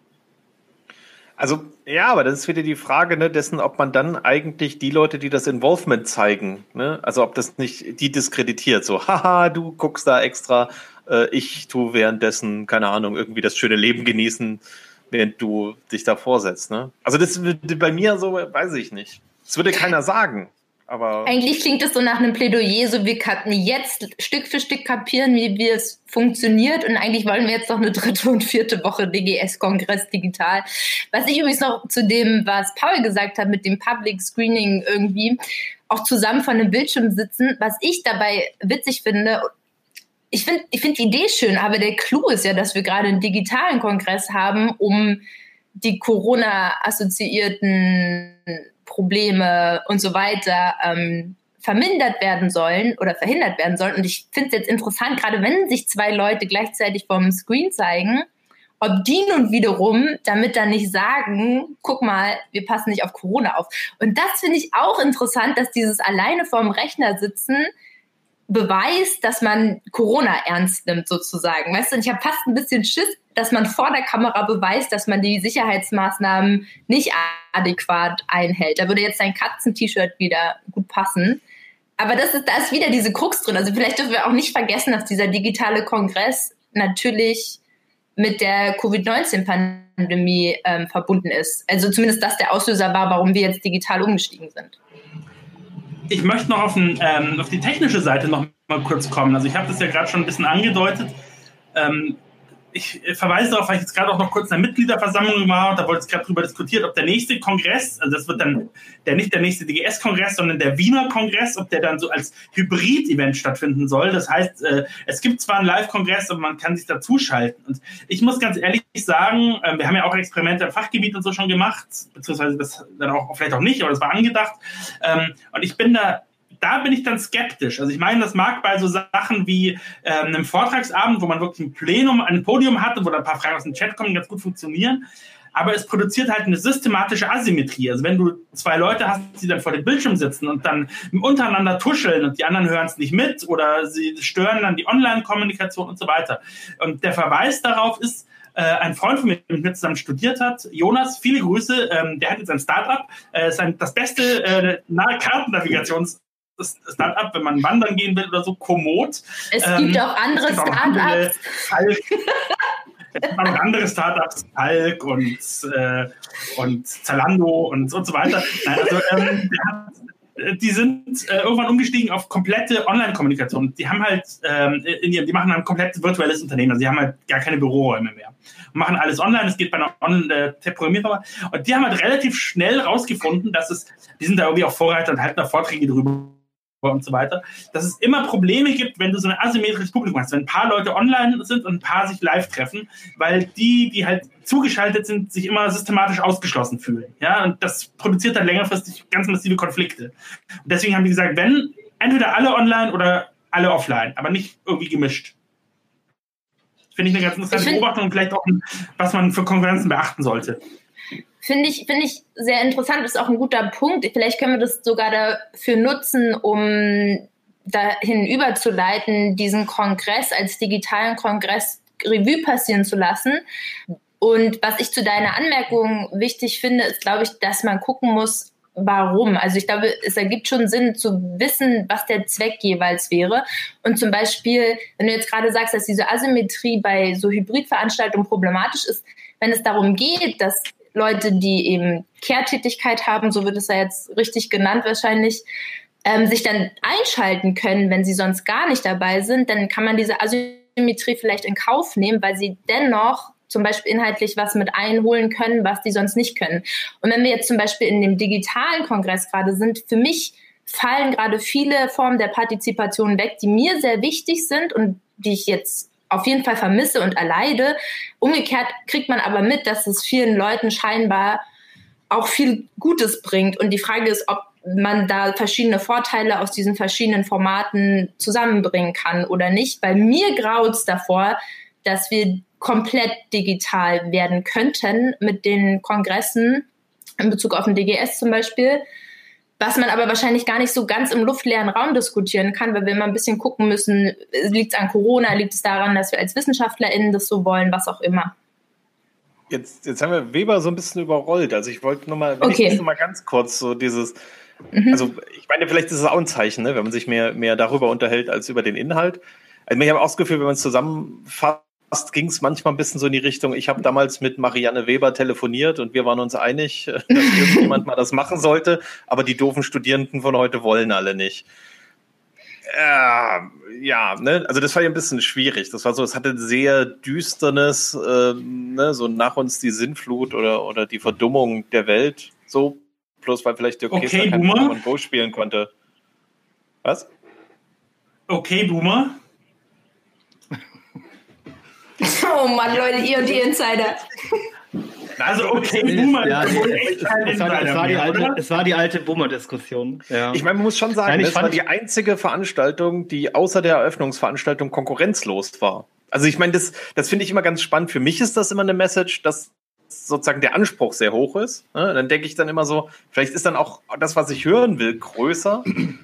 Also, ja, aber das ist wieder die Frage, ne, dessen, ob man dann eigentlich die Leute, die das Involvement zeigen, ne, also ob das nicht die diskreditiert, so, haha, du guckst da extra, ich tue währenddessen, keine Ahnung, irgendwie das schöne Leben genießen, während du dich da vorsetzt, ne? Also das wird bei mir so, weiß ich nicht. Das würde keiner sagen. Aber eigentlich klingt es so nach einem Plädoyer, so wir könnten jetzt Stück für Stück kapieren, wie es funktioniert und eigentlich wollen wir jetzt noch eine 3. und 4. Woche DGS-Kongress digital. Was ich übrigens noch zu dem, was Paul gesagt hat mit dem Public Screening irgendwie, auch zusammen vor einem Bildschirm sitzen, was ich dabei witzig finde, ich finde die Idee schön, aber der Clou ist ja, dass wir gerade einen digitalen Kongress haben, um die Corona-assoziierten Probleme und so weiter vermindert werden sollen oder verhindert werden sollen. Und ich finde es jetzt interessant, gerade wenn sich 2 Leute gleichzeitig vorm Screen zeigen, ob die nun wiederum damit dann nicht sagen, guck mal, wir passen nicht auf Corona auf. Und das finde ich auch interessant, dass dieses alleine vorm Rechner sitzen beweist, dass man Corona ernst nimmt sozusagen. Weißt du, und ich habe fast ein bisschen Schiss, dass man vor der Kamera beweist, dass man die Sicherheitsmaßnahmen nicht adäquat einhält. Da würde jetzt ein Katzen-T-Shirt wieder gut passen. Aber da ist wieder diese Krux drin. Also vielleicht dürfen wir auch nicht vergessen, dass dieser digitale Kongress natürlich mit der Covid-19-Pandemie verbunden ist. Also zumindest das der Auslöser war, warum wir jetzt digital umgestiegen sind. Ich möchte noch auf die technische Seite noch mal kurz kommen. Also ich habe das ja gerade schon ein bisschen angedeutet. Ich verweise darauf, weil ich jetzt gerade auch noch kurz in der Mitgliederversammlung war und da wurde jetzt gerade darüber diskutiert, ob der nächste Kongress, also das wird dann nicht der nächste DGS-Kongress, sondern der Wiener Kongress, ob der dann so als Hybrid-Event stattfinden soll. Das heißt, es gibt zwar einen Live-Kongress, aber man kann sich dazuschalten. Und ich muss ganz ehrlich sagen, wir haben ja auch Experimente im Fachgebiet und so schon gemacht, beziehungsweise das dann auch vielleicht auch nicht, aber das war angedacht. Und ich bin da bin ich dann skeptisch. Also ich meine, das mag bei so Sachen wie einem Vortragsabend, wo man wirklich ein Podium hat und wo da ein paar Fragen aus dem Chat kommen, ganz gut funktionieren. Aber es produziert halt eine systematische Asymmetrie. Also wenn du 2 Leute hast, die dann vor dem Bildschirm sitzen und dann untereinander tuscheln und die anderen hören es nicht mit oder sie stören dann die Online-Kommunikation und so weiter. Und der Verweis darauf ist, ein Freund von mir, der mit mir zusammen studiert hat, Jonas, viele Grüße, der hat jetzt ein Startup, ist das beste Kartennavigations Startup, wenn man wandern gehen will oder so, Komoot. Es gibt auch andere Startups. Es gibt auch noch andere Startups, Falk und Zalando und so weiter. Nein, also die sind irgendwann umgestiegen auf komplette Online-Kommunikation. Die haben halt, die machen ein komplett virtuelles Unternehmen. Also die haben halt gar keine Büroräume mehr. Und machen alles online. Es geht bei einer Programmierung. Und die haben halt relativ schnell rausgefunden, die sind da irgendwie auch Vorreiter und halten da Vorträge drüber und so weiter, dass es immer Probleme gibt, wenn du so ein asymmetrisches Publikum hast, wenn ein paar Leute online sind und ein paar sich live treffen, weil die halt zugeschaltet sind, sich immer systematisch ausgeschlossen fühlen. Ja, und das produziert dann längerfristig ganz massive Konflikte. Und deswegen haben die gesagt, wenn entweder alle online oder alle offline, aber nicht irgendwie gemischt. Finde ich eine ganz interessante Beobachtung und vielleicht auch, was man für Konkurrenzen beachten sollte. Finde ich sehr interessant, ist auch ein guter Punkt. Vielleicht können wir das sogar dafür nutzen, um dahin überzuleiten, diesen Kongress als digitalen Kongress Revue passieren zu lassen. Und was ich zu deiner Anmerkung wichtig finde, ist, glaube ich, dass man gucken muss, warum. Also ich glaube, es ergibt schon Sinn zu wissen, was der Zweck jeweils wäre. Und zum Beispiel, wenn du jetzt gerade sagst, dass diese Asymmetrie bei so Hybridveranstaltungen problematisch ist, wenn es darum geht, dass Leute, die eben Care-Tätigkeit haben, so wird es ja jetzt richtig genannt wahrscheinlich, sich dann einschalten können, wenn sie sonst gar nicht dabei sind, dann kann man diese Asymmetrie vielleicht in Kauf nehmen, weil sie dennoch zum Beispiel inhaltlich was mit einholen können, was die sonst nicht können. Und wenn wir jetzt zum Beispiel in dem digitalen Kongress gerade sind, für mich fallen gerade viele Formen der Partizipation weg, die mir sehr wichtig sind und die ich jetzt auf jeden Fall vermisse und erleide. Umgekehrt kriegt man aber mit, dass es vielen Leuten scheinbar auch viel Gutes bringt. Und die Frage ist, ob man da verschiedene Vorteile aus diesen verschiedenen Formaten zusammenbringen kann oder nicht. Bei mir graut's davor, dass wir komplett digital werden könnten mit den Kongressen in Bezug auf den DGS zum Beispiel, was man aber wahrscheinlich gar nicht so ganz im luftleeren Raum diskutieren kann, weil wir immer ein bisschen gucken müssen, liegt es an Corona, liegt es daran, dass wir als WissenschaftlerInnen das so wollen, was auch immer. Jetzt haben wir Weber so ein bisschen überrollt. Also ich wollte nochmal, ganz kurz so dieses, also ich meine, vielleicht ist es auch ein Zeichen, ne, wenn man sich mehr darüber unterhält als über den Inhalt. Also ich habe auch das Gefühl, wenn man es zusammenfasst, ging es manchmal ein bisschen so in die Richtung, ich habe damals mit Marianne Weber telefoniert und wir waren uns einig, dass irgendjemand mal das machen sollte, aber die doofen Studierenden von heute wollen alle nicht. Ja, ne? Also das war ja ein bisschen schwierig. Das war so, es hatte sehr Düsternes, ne? So nach uns die Sinnflut oder die Verdummung der Welt, so, bloß weil vielleicht Dirk Kessler kein Pokémon Go spielen konnte. Was? Okay, Boomer. Oh Mann, Leute, ihr und die Insider. Also okay, Boomer. Ja, es war die alte Boomer-Diskussion. Ja. Ich meine, man muss schon sagen, das war die einzige Veranstaltung, die außer der Eröffnungsveranstaltung konkurrenzlos war. Also ich meine, das finde ich immer ganz spannend. Für mich ist das immer eine Message, dass sozusagen der Anspruch sehr hoch ist. Dann denke ich dann immer so, vielleicht ist dann auch das, was ich hören will, größer.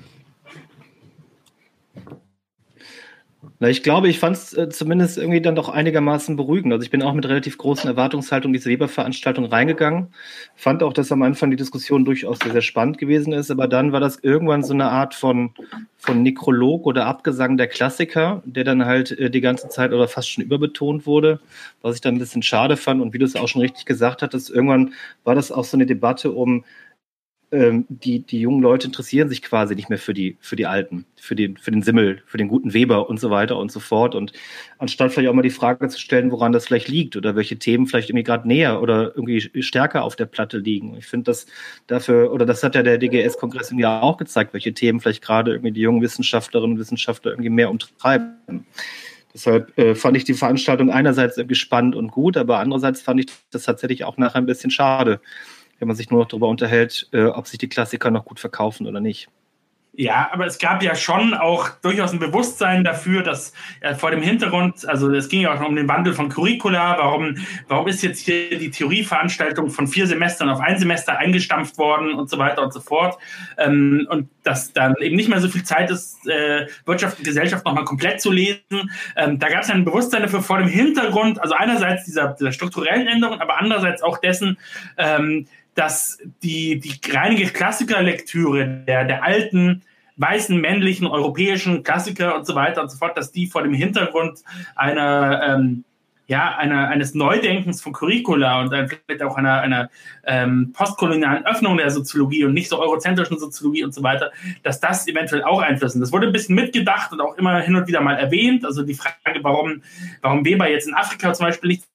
Na, ich glaube, ich fand es zumindest irgendwie dann doch einigermaßen beruhigend. Also ich bin auch mit relativ großen Erwartungshaltungen in diese Weber-Veranstaltung reingegangen. Fand auch, dass am Anfang die Diskussion durchaus sehr, sehr spannend gewesen ist. Aber dann war das irgendwann so eine Art von Nekrolog oder Abgesang der Klassiker, der dann halt die ganze Zeit oder fast schon überbetont wurde, was ich dann ein bisschen schade fand. Und wie du es auch schon richtig gesagt hattest, irgendwann war das auch so eine Debatte um die jungen Leute interessieren sich quasi nicht mehr für die Alten, für den Simmel, für den guten Weber und so weiter und so fort. Und anstatt vielleicht auch mal die Frage zu stellen, woran das vielleicht liegt oder welche Themen vielleicht irgendwie gerade näher oder irgendwie stärker auf der Platte liegen. Ich finde, das hat ja der DGS-Kongress ja auch gezeigt, welche Themen vielleicht gerade irgendwie die jungen Wissenschaftlerinnen und Wissenschaftler irgendwie mehr umtreiben. Deshalb fand ich die Veranstaltung einerseits irgendwie spannend und gut, aber andererseits fand ich das tatsächlich auch nachher ein bisschen schade, wenn man sich nur noch darüber unterhält, ob sich die Klassiker noch gut verkaufen oder nicht. Ja, aber es gab ja schon auch durchaus ein Bewusstsein dafür, dass vor dem Hintergrund, also es ging ja auch um den Wandel von Curricula, warum ist jetzt hier die Theorieveranstaltung von 4 Semestern auf 1 Semester eingestampft worden und so weiter und so fort. Und dass dann eben nicht mehr so viel Zeit ist, Wirtschaft und Gesellschaft nochmal komplett zu lesen. Da gab es ein Bewusstsein dafür vor dem Hintergrund, also einerseits dieser strukturellen Änderung, aber andererseits auch dessen, dass die reine Klassikerlektüre der alten, weißen, männlichen, europäischen Klassiker und so weiter und so fort, dass die vor dem Hintergrund einer eines Neudenkens von Curricula und vielleicht auch einer postkolonialen Öffnung der Soziologie und nicht so eurozentrischen Soziologie und so weiter, dass das eventuell auch Einfluss nimmt. Das wurde ein bisschen mitgedacht und auch immer hin und wieder mal erwähnt. Also die Frage, warum Weber jetzt in Afrika zum Beispiel nicht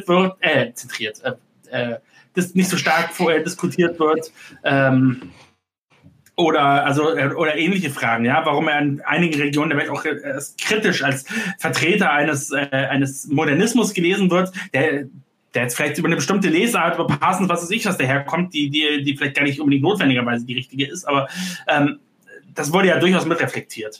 das nicht so stark vorher diskutiert wird. Oder ähnliche Fragen, ja, warum er in einigen Regionen der Welt auch kritisch als Vertreter eines Modernismus gelesen wird, der jetzt vielleicht über eine bestimmte Lesart, über Parsons, was weiß ich, was daherkommt, die vielleicht gar nicht unbedingt notwendigerweise die richtige ist, aber das wurde ja durchaus mit reflektiert.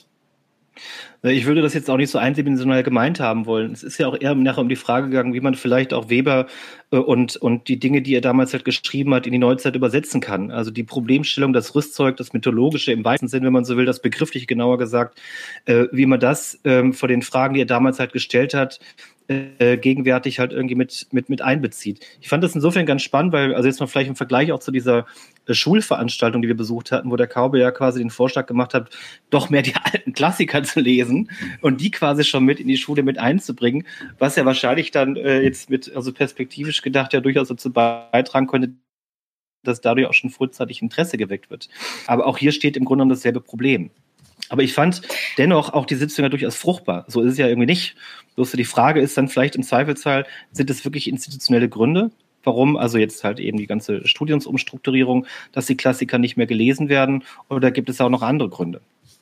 Ich würde das jetzt auch nicht so eindimensional gemeint haben wollen. Es ist ja auch eher nachher um die Frage gegangen, wie man vielleicht auch Weber und die Dinge, die er damals halt geschrieben hat, in die Neuzeit übersetzen kann. Also die Problemstellung, das Rüstzeug, das Mythologische im weitesten Sinn, wenn man so will, das Begriffliche genauer gesagt, wie man das vor den Fragen, die er damals halt gestellt hat, gegenwärtig halt irgendwie mit einbezieht. Ich fand das insofern ganz spannend, weil, also jetzt mal vielleicht im Vergleich auch zu dieser Schulveranstaltung, die wir besucht hatten, wo der Kaube ja quasi den Vorschlag gemacht hat, doch mehr die alten Klassiker zu lesen und die quasi schon mit in die Schule mit einzubringen, was ja wahrscheinlich dann jetzt also perspektivisch gedacht ja durchaus dazu beitragen könnte, dass dadurch auch schon frühzeitig Interesse geweckt wird. Aber auch hier steht im Grunde genommen dasselbe Problem. Aber ich fand dennoch auch die Sitzung ja durchaus fruchtbar. So ist es ja irgendwie nicht. Bloß die Frage ist dann vielleicht im Zweifelsfall, sind es wirklich institutionelle Gründe? Warum also jetzt halt eben die ganze Studiumsumstrukturierung, dass die Klassiker nicht mehr gelesen werden? Oder gibt es auch noch andere Gründe?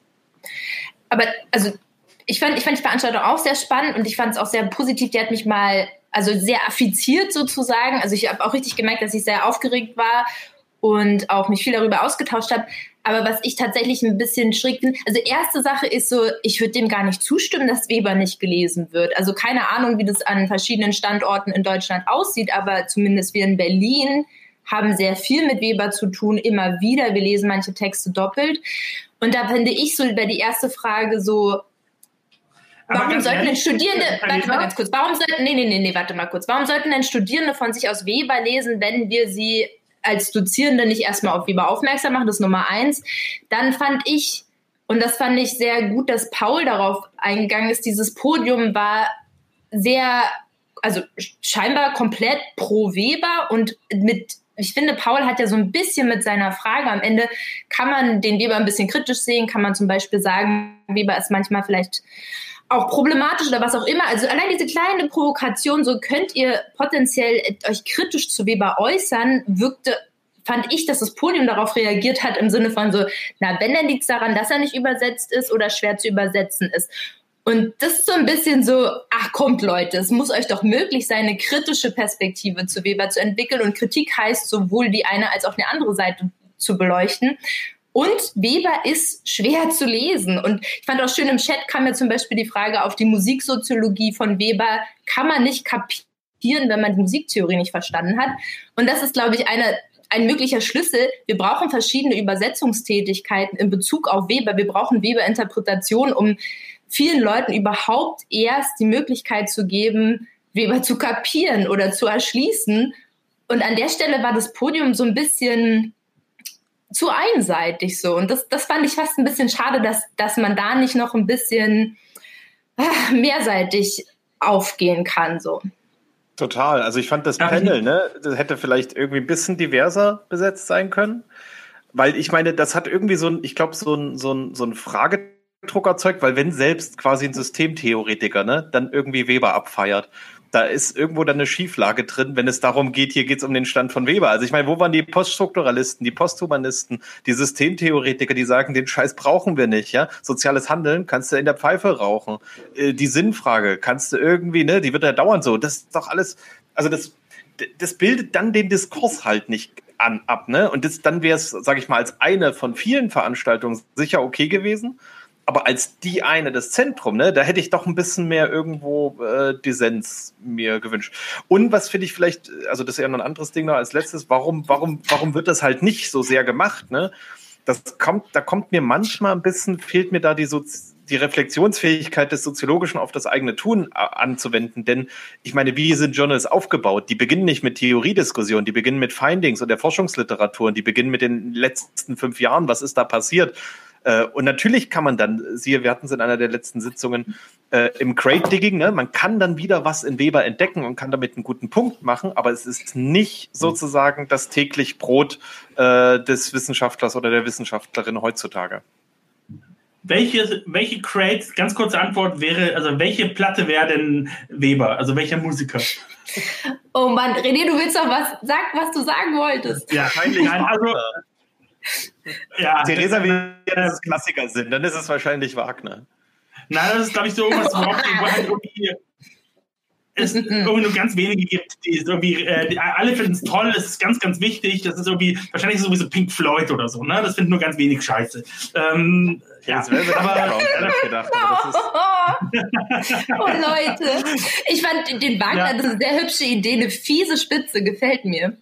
Aber also ich fand die Veranstaltung auch sehr spannend und ich fand es auch sehr positiv. Die hat mich mal sehr affiziert sozusagen. Also ich habe auch richtig gemerkt, dass ich sehr aufgeregt war und auch mich viel darüber ausgetauscht habe. Aber was ich tatsächlich ein bisschen schräg finde, also erste Sache ist so, ich würde dem gar nicht zustimmen, dass Weber nicht gelesen wird. Also keine Ahnung, wie das an verschiedenen Standorten in Deutschland aussieht, aber zumindest wir in Berlin haben sehr viel mit Weber zu tun, immer wieder. Wir lesen manche Texte doppelt. Und da finde ich so über die erste Frage so, warum sollten denn Studierende, warte mal ganz kurz, warum sollten denn Studierende von sich aus Weber lesen, wenn wir sie als Dozierende nicht erstmal auf Weber aufmerksam machen, das ist Nummer 1. Dann fand ich sehr gut, dass Paul darauf eingegangen ist, dieses Podium war sehr, also scheinbar komplett pro Weber und ich finde, Paul hat ja so ein bisschen mit seiner Frage am Ende, kann man den Weber ein bisschen kritisch sehen, kann man zum Beispiel sagen, Weber ist manchmal vielleicht auch problematisch oder was auch immer. Also allein diese kleine Provokation, so könnt ihr potenziell euch kritisch zu Weber äußern, fand ich, dass das Podium darauf reagiert hat im Sinne von so, na, wenn, dann liegt es daran, dass er nicht übersetzt ist oder schwer zu übersetzen ist. Und das ist so ein bisschen so, ach kommt Leute, es muss euch doch möglich sein, eine kritische Perspektive zu Weber zu entwickeln und Kritik heißt sowohl die eine als auch eine andere Seite zu beleuchten. Und Weber ist schwer zu lesen. Und ich fand auch schön, im Chat kam ja zum Beispiel die Frage auf die Musiksoziologie von Weber, kann man nicht kapieren, wenn man die Musiktheorie nicht verstanden hat. Und das ist, glaube ich, ein möglicher Schlüssel. Wir brauchen verschiedene Übersetzungstätigkeiten in Bezug auf Weber. Wir brauchen Weber-Interpretation, um vielen Leuten überhaupt erst die Möglichkeit zu geben, Weber zu kapieren oder zu erschließen. Und an der Stelle war das Podium so ein bisschen zu einseitig so. Und das fand ich fast ein bisschen schade, dass man da nicht noch ein bisschen mehrseitig aufgehen kann. So. Total. Also ich fand das Panel, das hätte vielleicht irgendwie ein bisschen diverser besetzt sein können. Weil ich meine, das hat irgendwie so ein Fragedruck erzeugt, weil wenn selbst quasi ein Systemtheoretiker, dann irgendwie Weber abfeiert, da ist irgendwo dann eine Schieflage drin, wenn es darum geht, hier geht es um den Stand von Weber. Also ich meine, wo waren die Poststrukturalisten, die Posthumanisten, die Systemtheoretiker, die sagen, den Scheiß brauchen wir nicht, ja? Soziales Handeln kannst du in der Pfeife rauchen. Die Sinnfrage kannst du irgendwie, die wird ja dauernd so. Das ist doch alles, also das bildet dann den Diskurs halt nicht ab, ne? Und dann wäre es, sage ich mal, als eine von vielen Veranstaltungen sicher okay gewesen. Aber als die eine, das Zentrum, da hätte ich doch ein bisschen mehr irgendwo Dissens mir gewünscht. Und was finde ich vielleicht, also das ist ja noch ein anderes Ding noch als letztes, warum wird das halt nicht so sehr gemacht, ne? Da kommt mir manchmal ein bisschen, fehlt mir da die Reflexionsfähigkeit des Soziologischen auf das eigene Tun anzuwenden. Denn ich meine, wie sind Journals aufgebaut? Die beginnen nicht mit Theoriediskussionen, die beginnen mit Findings und der Forschungsliteratur und die beginnen mit den letzten 5 Jahren. Was ist da passiert? Und natürlich kann man dann, wir hatten es in einer der letzten Sitzungen, im Crate-Digging, ne? Man kann dann wieder was in Weber entdecken und kann damit einen guten Punkt machen, aber es ist nicht sozusagen das täglich Brot des Wissenschaftlers oder der Wissenschaftlerin heutzutage. Welche Crates, ganz kurze Antwort wäre, also welche Platte wäre denn Weber? Also welcher Musiker? Oh Mann, René, du willst doch sag, was du sagen wolltest. Ja, wahrscheinlich. Also, ja. Theresa will das Klassiker sind, dann ist es wahrscheinlich Wagner. Nein, das ist, glaube ich, so irgendwas, wo halt irgendwie es irgendwie nur ganz wenige gibt, die irgendwie, alle finden es toll, es ist ganz, ganz wichtig, das ist irgendwie, wahrscheinlich sowieso Pink Floyd oder so, ne? Das finden nur ganz wenig scheiße. Ja, das wäre aber gedacht. Oh Leute, ich fand den Wagner, das ist eine sehr hübsche Idee, eine fiese Spitze, gefällt mir.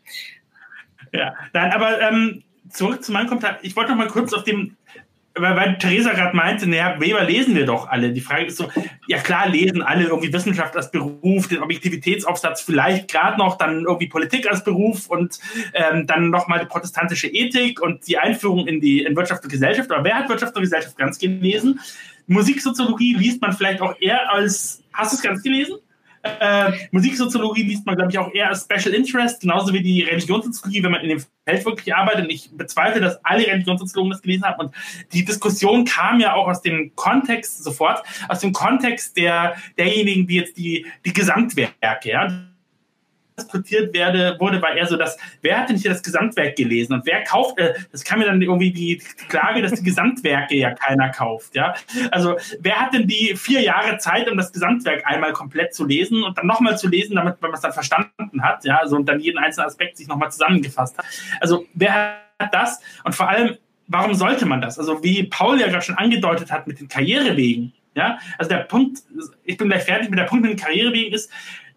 Ja, nein, aber zurück zu meinem Kommentar. Ich wollte noch mal kurz auf dem, weil Theresa gerade meinte, naja, Weber lesen wir doch alle. Die Frage ist so, ja klar, lesen alle irgendwie Wissenschaft als Beruf, den Objektivitätsaufsatz vielleicht gerade noch, dann irgendwie Politik als Beruf und dann nochmal die protestantische Ethik und die Einführung in Wirtschaft und Gesellschaft. Aber wer hat Wirtschaft und Gesellschaft ganz gelesen? Musiksoziologie liest man vielleicht auch eher als, hast du es ganz gelesen? Musiksoziologie liest man, glaube ich, auch eher als Special Interest, genauso wie die Religionssoziologie, wenn man in dem Feld wirklich arbeitet. Und ich bezweifle, dass alle Religionssoziologen das gelesen haben. Und die Diskussion kam ja auch aus dem Kontext sofort, aus dem Kontext derjenigen, die jetzt die Gesamtwerke, ja, diskutiert wurde, war eher so, dass wer hat denn hier das Gesamtwerk gelesen und wer kauft, das kam mir dann irgendwie die Klage, dass die Gesamtwerke ja keiner kauft, ja. Also wer hat denn die 4 Jahre Zeit, um das Gesamtwerk einmal komplett zu lesen und dann nochmal zu lesen, damit man es dann verstanden hat, ja, also und dann jeden einzelnen Aspekt sich nochmal zusammengefasst hat. Also wer hat das und vor allem, warum sollte man das? Also wie Paul ja gerade schon angedeutet hat mit den Karrierewegen, ja, also der Punkt, ich bin gleich fertig mit der Punkt mit den Karrierewegen ist,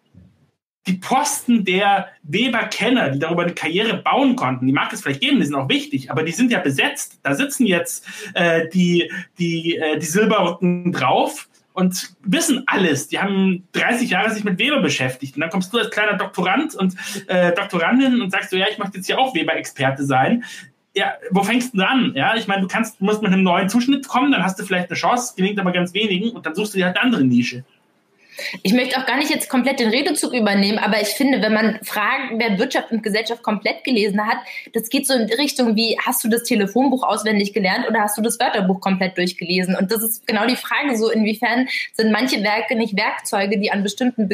die Posten der Weber-Kenner, die darüber eine Karriere bauen konnten, die mag es vielleicht geben, die sind auch wichtig, aber die sind ja besetzt. Da sitzen jetzt die Silberrücken drauf und wissen alles. Die haben 30 Jahre sich mit Weber beschäftigt. Und dann kommst du als kleiner Doktorand und Doktorandin und sagst so, ja, ich möchte jetzt hier auch Weber-Experte sein. Ja, wo fängst du an? Ja, ich meine, du musst mit einem neuen Zuschnitt kommen, dann hast du vielleicht eine Chance, gelingt aber ganz wenigen und dann suchst du dir halt eine andere Nische. Ich möchte auch gar nicht jetzt komplett den Redezug übernehmen, aber ich finde, wenn man Fragen der Wirtschaft und Gesellschaft komplett gelesen hat, das geht so in Richtung wie, hast du das Telefonbuch auswendig gelernt oder hast du das Wörterbuch komplett durchgelesen? Und das ist genau die Frage, so inwiefern sind manche Werke nicht Werkzeuge, die an bestimmten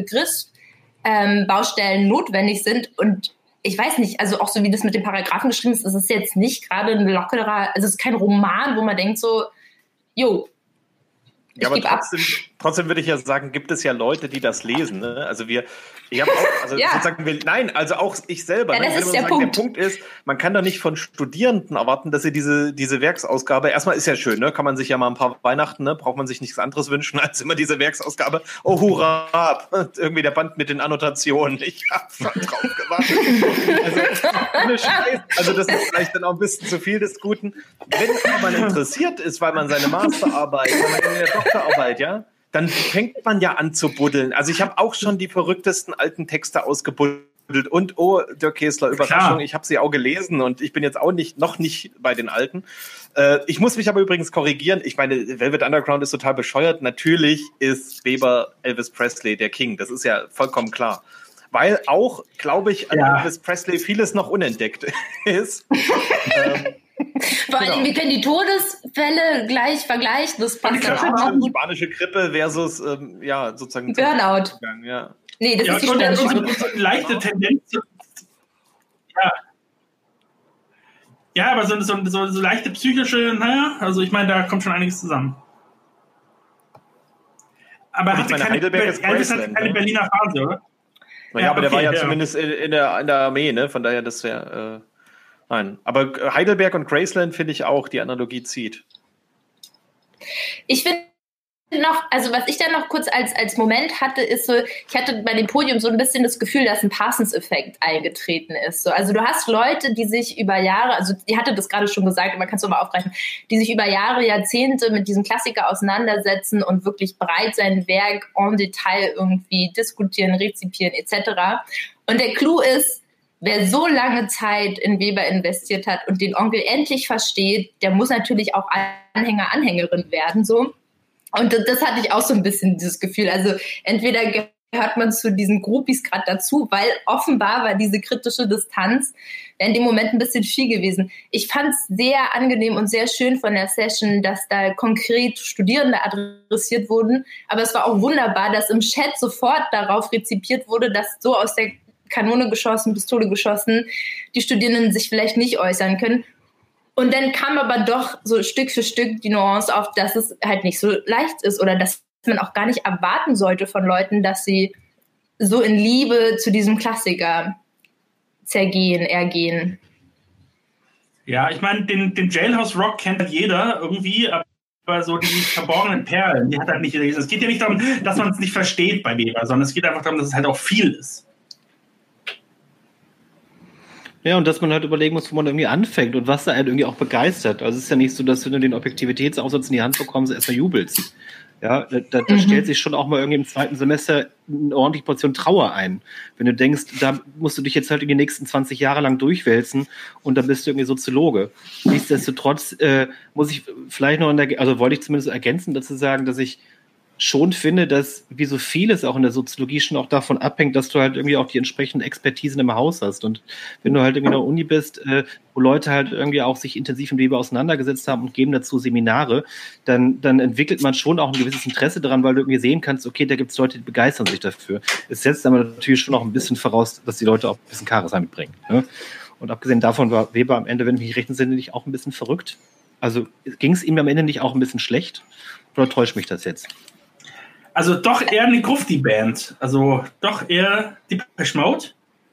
Begriffsbaustellen notwendig sind und ich weiß nicht, also auch so wie das mit den Paragraphen geschrieben ist, ist es jetzt nicht gerade ein lockerer, also es ist kein Roman, wo man denkt so, jo, ja, aber trotzdem würde ich ja sagen, gibt es ja Leute, die das lesen. Ne? Also ich habe auch, also ja. sozusagen, also auch ich selber. Ja, ne? das ist der Punkt. Der Punkt ist, man kann doch nicht von Studierenden erwarten, dass sie diese Werksausgabe, erstmal ist ja schön, ne? Kann man sich ja mal ein paar Weihnachten, ne? Braucht man sich nichts anderes wünschen, als immer diese Werksausgabe. Oh, hurra, irgendwie der Band mit den Annotationen. Ich habe schon drauf gewartet. Also das ist vielleicht dann auch ein bisschen zu viel des Guten. Wenn man interessiert ist, weil man seine Masterarbeit, weil man in der Doktorarbeit, ja, dann fängt man ja an zu buddeln. Also ich habe auch schon die verrücktesten alten Texte ausgebuddelt und Dirk Käßler, Überraschung, klar. Ich habe sie auch gelesen und ich bin jetzt auch noch nicht bei den alten. Ich muss mich aber übrigens korrigieren. Ich meine, Velvet Underground ist total bescheuert. Natürlich ist Weber Elvis Presley der King. Das ist ja vollkommen klar. Weil auch, glaube ich, an Elvis Presley vieles noch unentdeckt ist. Vor allem, wir können die Todesfälle gleich vergleichen. Das passt ja auch gut. Spanische Grippe versus, sozusagen Burnout. Ja. Nee, das ist die spanische Grippe. So eine leichte Tendenz. Ja, aber so leichte psychische, also ich meine, da kommt schon einiges zusammen. Aber hatte keine Berliner Phase, oder? Naja, aber der war ja zumindest in der Armee, ne? Von daher, das wäre... Nein, aber Heidelberg und Graceland finde ich auch, die Analogie zieht. Ich finde noch, also was ich da noch kurz als Moment hatte, ist so, ich hatte bei dem Podium so ein bisschen das Gefühl, dass ein Parsons-Effekt eingetreten ist. So, also du hast Leute, die sich über Jahre, also die hatte das gerade schon gesagt, aber kannst du mal aufgreifen, die sich über Jahre, Jahrzehnte mit diesem Klassiker auseinandersetzen und wirklich bereit sein Werk en Detail irgendwie diskutieren, rezipieren etc. Und der Clou ist, wer so lange Zeit in Weber investiert hat und den Onkel endlich versteht, der muss natürlich auch Anhänger, Anhängerin werden, so. Und das hatte ich auch so ein bisschen, dieses Gefühl. Also entweder gehört man zu diesen Groupies gerade dazu, weil offenbar war diese kritische Distanz in dem Moment ein bisschen viel gewesen. Ich fand es sehr angenehm und sehr schön von der Session, dass da konkret Studierende adressiert wurden. Aber es war auch wunderbar, dass im Chat sofort darauf rezipiert wurde, dass so aus der Kanone geschossen, Pistole geschossen, die Studierenden sich vielleicht nicht äußern können. Und dann kam aber doch so Stück für Stück die Nuance auf, dass es halt nicht so leicht ist oder dass man auch gar nicht erwarten sollte von Leuten, dass sie so in Liebe zu diesem Klassiker ergehen. Ja, ich meine, den Jailhouse Rock kennt halt jeder irgendwie, aber so die verborgenen Perlen, die hat halt nicht jeder. Es geht ja nicht darum, dass man es nicht versteht bei Weber, sondern es geht einfach darum, dass es halt auch viel ist. Ja, und dass man halt überlegen muss, wo man irgendwie anfängt und was da halt irgendwie auch begeistert. Also es ist ja nicht so, dass wenn du den Objektivitätsaufsatz in die Hand bekommst, erstmal jubelst. Ja, da stellt sich schon auch mal irgendwie im zweiten Semester eine ordentliche Portion Trauer ein. Wenn du denkst, da musst du dich jetzt halt in die nächsten 20 Jahre lang durchwälzen und dann bist du irgendwie Soziologe. Nichtsdestotrotz muss ich vielleicht noch wollte ich zumindest ergänzen, dazu sagen, dass ich schon finde, dass wie so vieles auch in der Soziologie schon auch davon abhängt, dass du halt irgendwie auch die entsprechende Expertise im Haus hast. Und wenn du halt irgendwie in der Uni bist, wo Leute halt irgendwie auch sich intensiv mit Weber auseinandergesetzt haben und geben dazu Seminare, dann entwickelt man schon auch ein gewisses Interesse daran, weil du irgendwie sehen kannst, okay, da gibt es Leute, die begeistern sich dafür. Es setzt aber natürlich schon auch ein bisschen voraus, dass die Leute auch ein bisschen Charisma mitbringen. Ne? Und abgesehen davon war Weber am Ende, wenn ich mich recht entsinne, nicht auch ein bisschen verrückt. Also ging es ihm am Ende nicht auch ein bisschen schlecht? Oder täuscht mich das jetzt? Also doch eher eine Grufti-Band. Also doch eher die Depeche Mode.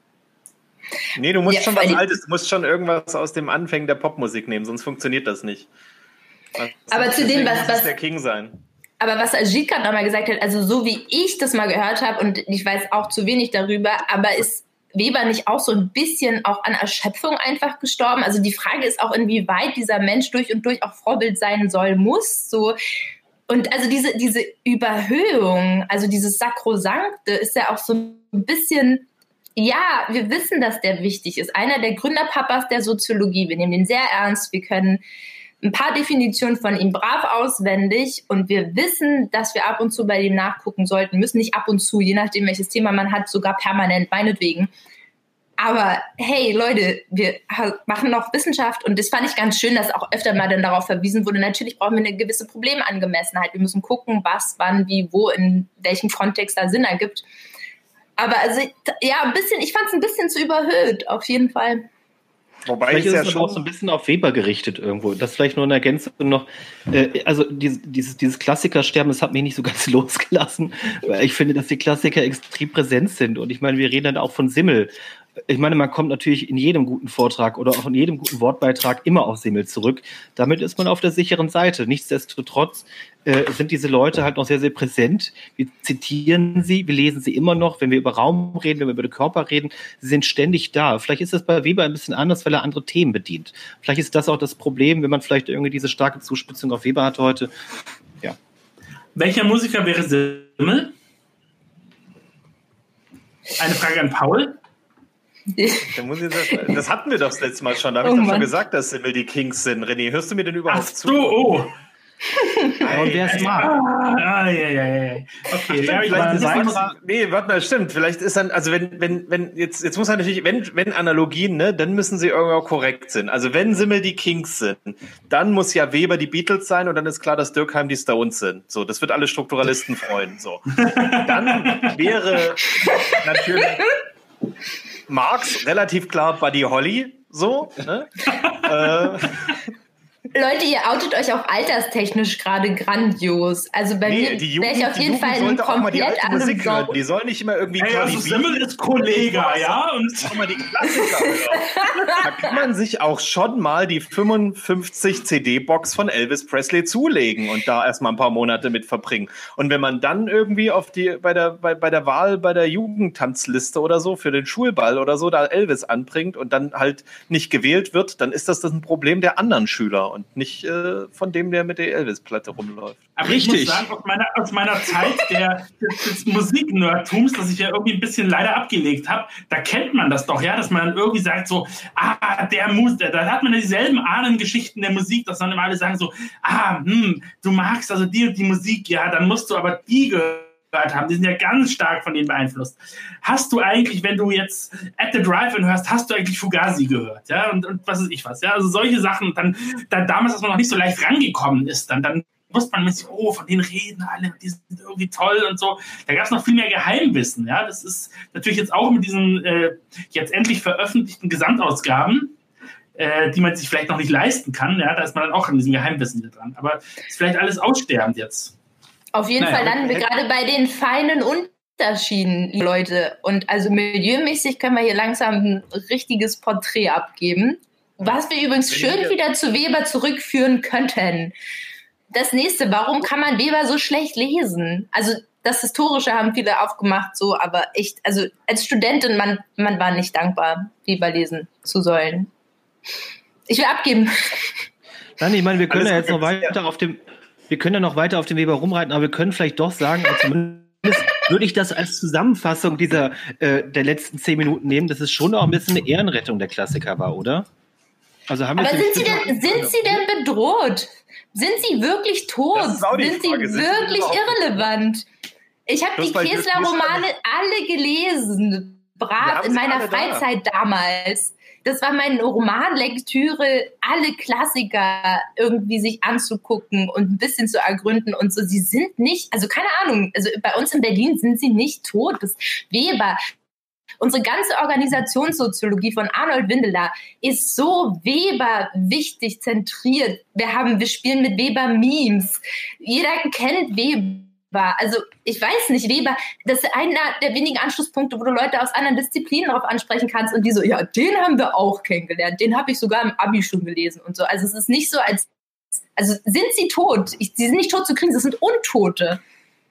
Nee, du musst schon was Altes, du musst schon irgendwas aus dem Anfängen der Popmusik nehmen, sonst funktioniert das nicht. Aber zu dem, was der King sein. Aber was Ajit gerade nochmal gesagt hat, also so wie ich das mal gehört habe, und ich weiß auch zu wenig darüber, aber ist Weber nicht auch so ein bisschen auch an Erschöpfung einfach gestorben? Also die Frage ist auch, inwieweit dieser Mensch durch und durch auch Vorbild sein muss, so. Und also diese Überhöhung, also dieses Sakrosankte ist ja auch so ein bisschen, ja, wir wissen, dass der wichtig ist. Einer der Gründerpapas der Soziologie. Wir nehmen den sehr ernst. Wir können ein paar Definitionen von ihm brav auswendig und wir wissen, dass wir ab und zu bei dem nachgucken sollten. Müssen nicht ab und zu, je nachdem, welches Thema man hat, sogar permanent, meinetwegen. Aber hey, Leute, wir machen noch Wissenschaft und das fand ich ganz schön, dass auch öfter mal dann darauf verwiesen wurde. Natürlich brauchen wir eine gewisse Problemangemessenheit. Wir müssen gucken, was, wann, wie, wo, in welchem Kontext da Sinn ergibt. Aber also, ja, ein bisschen, ich fand es ein bisschen zu überhöht, auf jeden Fall. Wobei vielleicht ist es aber auch so ein bisschen auf Weber gerichtet irgendwo. Das vielleicht nur eine Ergänzung noch. Also dieses Klassikersterben, das hat mich nicht so ganz losgelassen. Weil ich finde, dass die Klassiker extrem präsent sind. Und ich meine, wir reden dann auch von Simmel. Ich meine, man kommt natürlich in jedem guten Vortrag oder auch in jedem guten Wortbeitrag immer auf Simmel zurück. Damit ist man auf der sicheren Seite. Nichtsdestotrotz sind diese Leute halt noch sehr, sehr präsent. Wir zitieren sie, wir lesen sie immer noch, wenn wir über Raum reden, wenn wir über den Körper reden. Sie sind ständig da. Vielleicht ist das bei Weber ein bisschen anders, weil er andere Themen bedient. Vielleicht ist das auch das Problem, wenn man vielleicht irgendwie diese starke Zuspitzung auf Weber hat heute. Ja. Welcher Musiker wäre Simmel? Eine Frage an Paul. Das hatten wir doch das letzte Mal schon. Da habe ich doch schon gesagt, dass Simmel die Kings sind. René, hörst du mir denn überhaupt zu? Ach so, oh. Und wer ist Marc? Okay, stimmt, warte mal, stimmt. Vielleicht ist dann, also wenn jetzt muss man natürlich, wenn Analogien, ne, dann müssen sie irgendwo korrekt sind. Also wenn Simmel die Kings sind, dann muss ja Weber die Beatles sein und dann ist klar, dass Dürkheim die Stones sind. So, das wird alle Strukturalisten freuen. So. Dann wäre natürlich Marx relativ klar Buddy Holly, so, ne? Leute, ihr outet euch auch alterstechnisch gerade grandios. Also bei mir wäre ich auf jeden Fall ein komplett anderes hören. Die sollen nicht immer irgendwie also Simmel ist Kollege, ja? Und auch mal die Klassiker hören. Da kann man sich auch schon mal die 55 CD-Box von Elvis Presley zulegen und da erstmal ein paar Monate mit verbringen. Und wenn man dann irgendwie bei der Wahl bei der Jugendtanzliste oder so für den Schulball oder so da Elvis anbringt und dann halt nicht gewählt wird, dann ist das ein Problem der anderen Schüler. Drummer und nicht von dem, der mit der Elvis-Platte rumläuft. Aber Richtig. Ich muss sagen, aus meiner Zeit des Musiknerdtums, das ich ja irgendwie ein bisschen leider abgelegt habe, da kennt man das doch, ja, dass man dann irgendwie sagt so, da hat man ja dieselben Ahnengeschichten der Musik, dass dann immer alle sagen so, du magst also die und die Musik, ja, dann musst du aber die gehört haben. Die sind ja ganz stark von denen beeinflusst. Hast du eigentlich, wenn du jetzt At the Drive-In hörst, hast du eigentlich Fugazi gehört? Ja, und was weiß ich was. Ja, also solche Sachen, dann damals, dass man noch nicht so leicht rangekommen ist, dann wusste man sich, von denen reden alle, die sind irgendwie toll und so. Da gab es noch viel mehr Geheimwissen. Ja, das ist natürlich jetzt auch mit diesen jetzt endlich veröffentlichten Gesamtausgaben, die man sich vielleicht noch nicht leisten kann. Ja, da ist man dann auch an diesem Geheimwissen mit dran. Aber ist vielleicht alles aussterbend jetzt. Auf jeden Fall landen wir gerade bei den feinen Unterschieden, Leute. Und also milieumäßig können wir hier langsam ein richtiges Porträt abgeben. Was wir übrigens schön wieder zu Weber zurückführen könnten. Das nächste, warum kann man Weber so schlecht lesen? Also das Historische haben viele aufgemacht, so, aber echt, also als Studentin, man war nicht dankbar, Weber lesen zu sollen. Ich will abgeben. Nein, ich meine, wir können ja jetzt noch weiter auf dem Weber rumreiten, aber wir können vielleicht doch sagen, also zumindest würde ich das als Zusammenfassung der letzten 10 Minuten nehmen, dass es schon auch ein bisschen eine Ehrenrettung der Klassiker war, oder? Also haben wir aber sind sie denn bedroht? Sind sie wirklich tot? Sind sie wirklich irrelevant? Ich habe die Kesler-Romane alle gelesen, brav in meiner Freizeit damals. Das war meine Romanlektüre, alle Klassiker irgendwie sich anzugucken und ein bisschen zu ergründen und so. Sie sind nicht, also keine Ahnung, also bei uns in Berlin sind sie nicht tot. Das Weber, unsere ganze Organisationssoziologie von Arnold Windeler ist so Weber wichtig zentriert. Wir spielen mit Weber Memes. Jeder kennt Weber. Also ich weiß nicht, Weber, das ist einer der wenigen Anschlusspunkte, wo du Leute aus anderen Disziplinen darauf ansprechen kannst und die so, ja, den haben wir auch kennengelernt, den habe ich sogar im Abi schon gelesen und so. Also es ist nicht so, also sind sie tot? Sie sind nicht tot zu kriegen, sie sind Untote.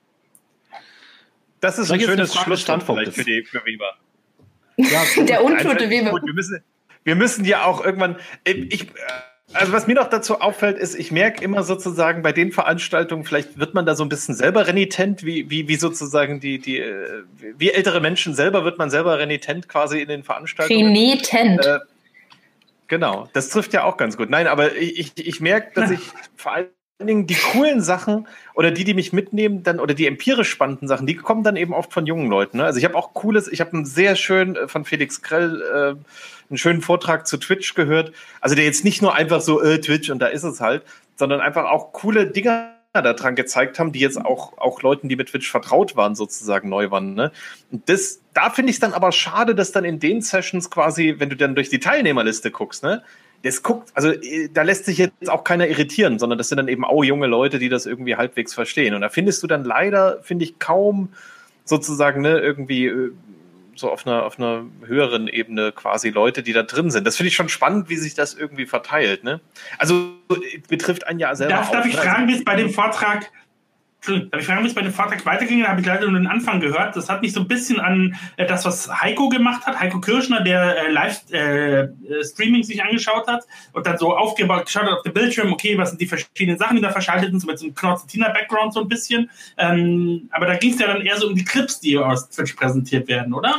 Das ist ein schönes Schlussstandpunkt für Weber. Ja, der untote Weber. Wir müssen ja auch irgendwann, also was mir noch dazu auffällt, ist, ich merke immer sozusagen bei den Veranstaltungen, vielleicht wird man da so ein bisschen selber renitent, wie sozusagen wie ältere Menschen selber, wird man selber renitent quasi in den Veranstaltungen. Renitent. Genau, das trifft ja auch ganz gut. Nein, aber ich merke, dass ich vor allen Dingen die coolen Sachen oder die mich mitnehmen, dann oder die empirisch spannenden Sachen, die kommen dann eben oft von jungen Leuten. Ne? Also ich habe auch ich habe einen sehr schön von Felix Krell einen schönen Vortrag zu Twitch gehört. Also der jetzt nicht nur einfach so Twitch und da ist es halt, sondern einfach auch coole Dinger da dran gezeigt haben, die jetzt auch Leuten, die mit Twitch vertraut waren, sozusagen neu waren. Ne? Und da finde ich es dann aber schade, dass dann in den Sessions quasi, wenn du dann durch die Teilnehmerliste guckst, ne, also da lässt sich jetzt auch keiner irritieren, sondern das sind dann eben auch junge Leute, die das irgendwie halbwegs verstehen. Und da findest du dann leider, finde ich, kaum sozusagen, ne, irgendwie so auf einer höheren Ebene quasi Leute, die da drin sind. Das finde ich schon spannend, wie sich das irgendwie verteilt. Ne? Also betrifft einen ja selber auch. Darf ich fragen, wie es bei dem Vortrag weiterging? Da habe ich leider nur den Anfang gehört. Das hat mich so ein bisschen an das, was Heiko gemacht hat. Heiko Kirschner, der Live-Streaming sich angeschaut hat und dann so aufgebaut, geschaut hat auf den Bildschirm, okay, was sind die verschiedenen Sachen, die da verschaltet sind, so mit so einem Knorz-Tina-Background so ein bisschen. Aber da ging es ja dann eher so um die Clips, die aus Twitch präsentiert werden, oder?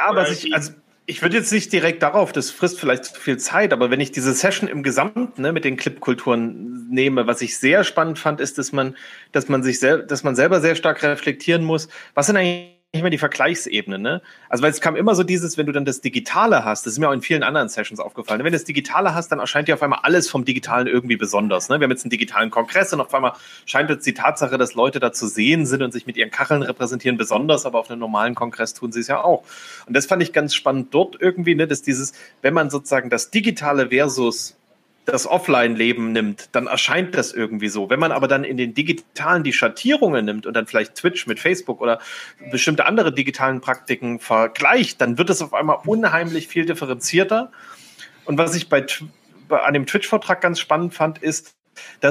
Ich würde jetzt nicht direkt darauf, das frisst vielleicht zu viel Zeit, aber wenn ich diese Session im Gesamten, ne, mit den Clipkulturen nehme, was ich sehr spannend fand, ist, dass man selber sehr stark reflektieren muss, was sind eigentlich nicht mehr die Vergleichsebene, ne? Also, weil es kam immer so dieses, wenn du dann das Digitale hast, das ist mir auch in vielen anderen Sessions aufgefallen, wenn du das Digitale hast, dann erscheint dir auf einmal alles vom Digitalen irgendwie besonders, ne? Wir haben jetzt einen digitalen Kongress und auf einmal scheint jetzt die Tatsache, dass Leute da zu sehen sind und sich mit ihren Kacheln repräsentieren, besonders, aber auf einem normalen Kongress tun sie es ja auch. Und das fand ich ganz spannend dort irgendwie, ne, dass wenn man sozusagen das Digitale versus das Offline-Leben nimmt, dann erscheint das irgendwie so. Wenn man aber dann in den Digitalen die Schattierungen nimmt und dann vielleicht Twitch mit Facebook oder bestimmte andere digitalen Praktiken vergleicht, dann wird es auf einmal unheimlich viel differenzierter. Und was ich an dem Twitch-Vortrag ganz spannend fand, ist, dass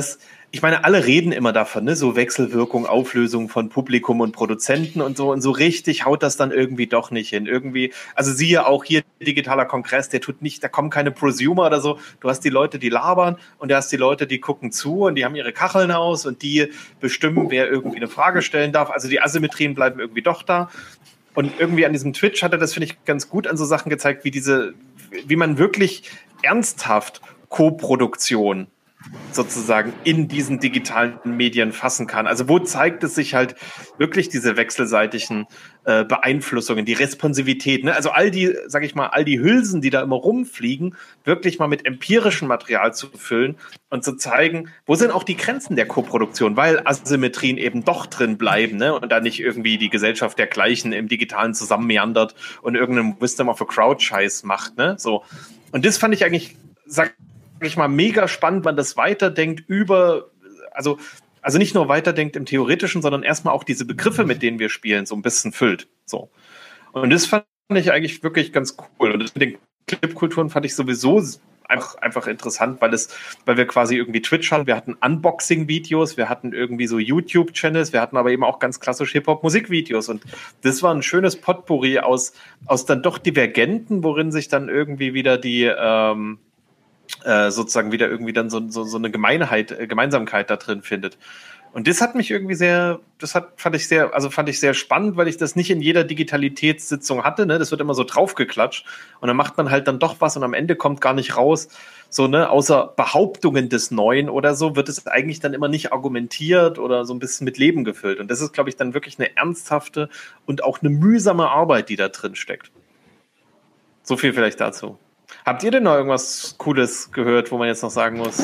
ich meine, alle reden immer davon, ne? So Wechselwirkung, Auflösung von Publikum und Produzenten und so richtig haut das dann irgendwie doch nicht hin. Irgendwie, also siehe auch hier digitaler Kongress, der tut nicht, da kommen keine Prosumer oder so. Du hast die Leute, die labern und du hast die Leute, die gucken zu und die haben ihre Kacheln aus und die bestimmen, wer irgendwie eine Frage stellen darf. Also die Asymmetrien bleiben irgendwie doch da. Und irgendwie an diesem Twitch hat er das, finde ich, ganz gut an so Sachen gezeigt, wie man wirklich ernsthaft Co-Produktion sozusagen in diesen digitalen Medien fassen kann. Also wo zeigt es sich halt wirklich diese wechselseitigen Beeinflussungen, die Responsivität, ne? Also all die, sag ich mal, all die Hülsen, die da immer rumfliegen, wirklich mal mit empirischem Material zu füllen und zu zeigen, wo sind auch die Grenzen der Koproduktion, weil Asymmetrien eben doch drin bleiben, ne? Und da nicht irgendwie die Gesellschaft der Gleichen im Digitalen zusammenmeandert und irgendeinen Wisdom of a Crowd-Scheiß macht, ne? So. Und das fand ich eigentlich, sag ich mal, mega spannend, man das weiterdenkt also nicht nur weiterdenkt im Theoretischen, sondern erstmal auch diese Begriffe, mit denen wir spielen, so ein bisschen füllt. So. Und das fand ich eigentlich wirklich ganz cool. Und das mit den Clipkulturen fand ich sowieso einfach interessant, weil wir quasi irgendwie Twitch hatten, wir hatten Unboxing-Videos, wir hatten irgendwie so YouTube-Channels, wir hatten aber eben auch ganz klassisch Hip-Hop-Musikvideos und das war ein schönes Potpourri aus dann doch Divergenten, worin sich dann irgendwie wieder die sozusagen wieder irgendwie dann so eine Gemeinsamkeit da drin findet. Und das hat mich irgendwie fand ich sehr spannend, weil ich das nicht in jeder Digitalitätssitzung hatte, ne? Das wird immer so draufgeklatscht und dann macht man halt dann doch was und am Ende kommt gar nicht raus, so, ne? Außer Behauptungen des Neuen oder so, wird es eigentlich dann immer nicht argumentiert oder so ein bisschen mit Leben gefüllt. Und das ist, glaube ich, dann wirklich eine ernsthafte und auch eine mühsame Arbeit, die da drin steckt. So viel vielleicht dazu. Habt ihr denn noch irgendwas Cooles gehört, wo man jetzt noch sagen muss?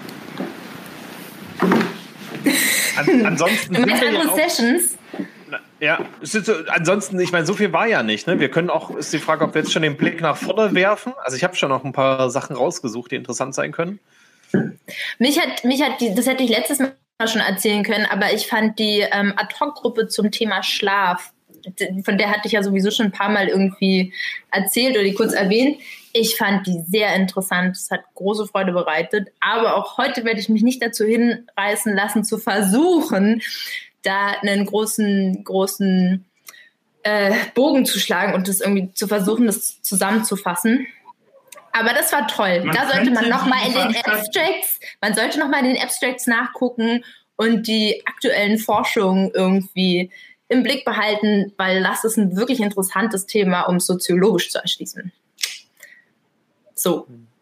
Ansonsten du meinst andere Sessions? Ja, ansonsten, ich meine, so viel war ja nicht. Ne? Wir können auch, ist die Frage, ob wir jetzt schon den Blick nach vorne werfen. Also ich habe schon noch ein paar Sachen rausgesucht, die interessant sein können. Mich hat das hätte ich letztes Mal schon erzählen können, aber ich fand die Ad-Hoc-Gruppe zum Thema Schlaf, von der hatte ich ja sowieso schon ein paar Mal irgendwie erzählt oder die kurz erwähnt. Ich fand die sehr interessant. Es hat große Freude bereitet. Aber auch heute werde ich mich nicht dazu hinreißen lassen, zu versuchen, da einen großen Bogen zu schlagen und das irgendwie zu versuchen, das zusammenzufassen. Aber das war toll. Da sollte man nochmal in den Abstracts nachgucken und die aktuellen Forschungen irgendwie im Blick behalten, weil das ist ein wirklich interessantes Thema, um es soziologisch zu erschließen. So.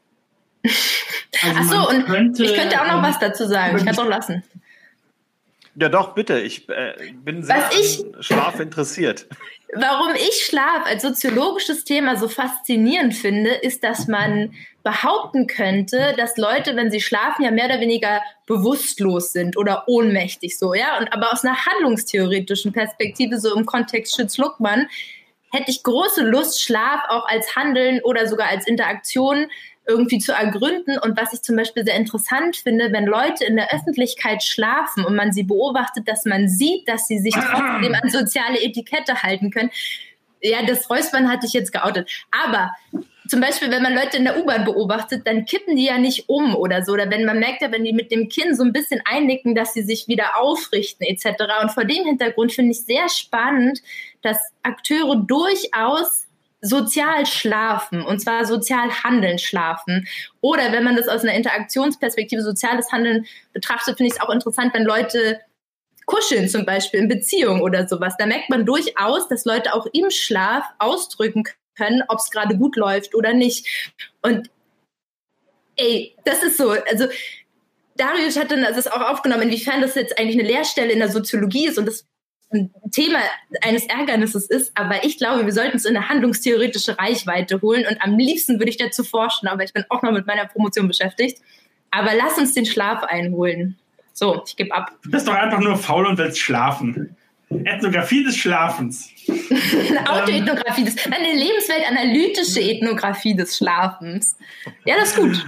Also Achso, und ich könnte auch noch was dazu sagen. Ich kann es auch lassen. Ja doch, bitte. Ich bin sehr an Schlaf interessiert. Warum ich Schlaf als soziologisches Thema so faszinierend finde, ist, dass man behaupten könnte, dass Leute, wenn sie schlafen, ja mehr oder weniger bewusstlos sind oder ohnmächtig so, ja. Und aber aus einer handlungstheoretischen Perspektive, so im Kontext Schütz-Luckmann, hätte ich große Lust, Schlaf auch als Handeln oder sogar als Interaktion irgendwie zu ergründen. Und was ich zum Beispiel sehr interessant finde, wenn Leute in der Öffentlichkeit schlafen und man sie beobachtet, dass man sieht, dass sie sich trotzdem an soziale Etikette halten können. Ja, das Räuspern hatte ich jetzt geoutet. Aber zum Beispiel, wenn man Leute in der U-Bahn beobachtet, dann kippen die ja nicht um oder so. Oder wenn man merkt ja, wenn die mit dem Kinn so ein bisschen einnicken, dass sie sich wieder aufrichten etc. Und vor dem Hintergrund finde ich sehr spannend, dass Akteure durchaus sozial schlafen, und zwar sozial handeln schlafen. Oder wenn man das aus einer Interaktionsperspektive soziales Handeln betrachtet, finde ich es auch interessant, wenn Leute kuscheln zum Beispiel in Beziehungen oder sowas. Da merkt man durchaus, dass Leute auch im Schlaf ausdrücken können, ob es gerade gut läuft oder nicht. Und das ist so, also Darius hatte das auch aufgenommen, inwiefern das jetzt eigentlich eine Lehrstelle in der Soziologie ist und das ein Thema eines Ärgernisses ist, aber ich glaube, wir sollten es in eine handlungstheoretische Reichweite holen und am liebsten würde ich dazu forschen, aber ich bin auch noch mit meiner Promotion beschäftigt. Aber lass uns den Schlaf einholen. So, ich gebe ab. Du bist doch einfach nur faul und willst schlafen. Ethnographie des Schlafens. Autoethnographie eine lebensweltanalytische Ethnographie des Schlafens. Ja, das ist gut.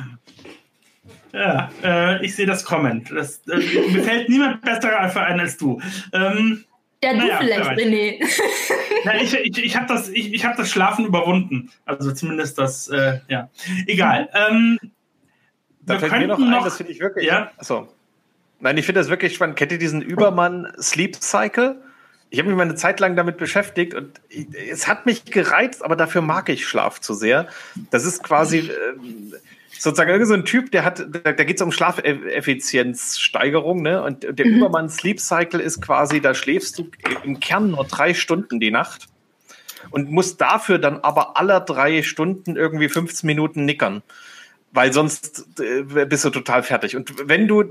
Ja, ich sehe das kommen. Mir fällt niemand besser ein als du. Ja, du vielleicht, René. Na, ich hab das Schlafen überwunden. Also zumindest das, ja. Egal. Da fällt mir noch ein, das finde ich wirklich... Ja? Achso. Nein, ich finde das wirklich spannend. Kennt ihr diesen Übermann Sleep Cycle? Ich habe mich mal eine Zeit lang damit beschäftigt und es hat mich gereizt, aber dafür mag ich Schlaf zu sehr. Das ist quasi sozusagen irgend so ein Typ, da geht es um Schlafeffizienzsteigerung, ne? Und der Übermann Sleep Cycle ist quasi, da schläfst du im Kern nur 3 Stunden die Nacht und musst dafür dann aber alle 3 Stunden irgendwie 15 Minuten nickern. Weil sonst bist du total fertig. Und wenn du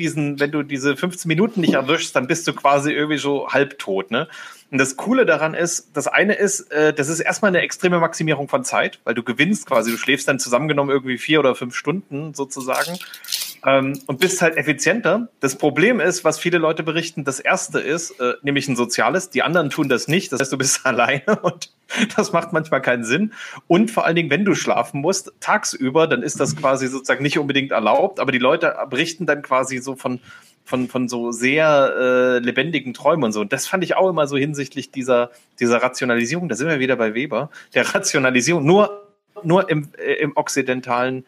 diese 15 Minuten nicht erwischst, dann bist du quasi irgendwie so halbtot, ne? Und das Coole daran ist, das eine ist, das ist erstmal eine extreme Maximierung von Zeit, weil du gewinnst quasi, du schläfst dann zusammengenommen irgendwie 4 oder 5 Stunden sozusagen, und bist halt effizienter. Das Problem ist, was viele Leute berichten, das erste ist, nämlich ein soziales, die anderen tun das nicht, das heißt, du bist alleine und das macht manchmal keinen Sinn. Und vor allen Dingen, wenn du schlafen musst, tagsüber, dann ist das quasi sozusagen nicht unbedingt erlaubt, aber die Leute berichten dann quasi so von so sehr lebendigen Träumen und so. Und das fand ich auch immer so hinsichtlich dieser Rationalisierung, da sind wir wieder bei Weber, der Rationalisierung, nur im okzidentalen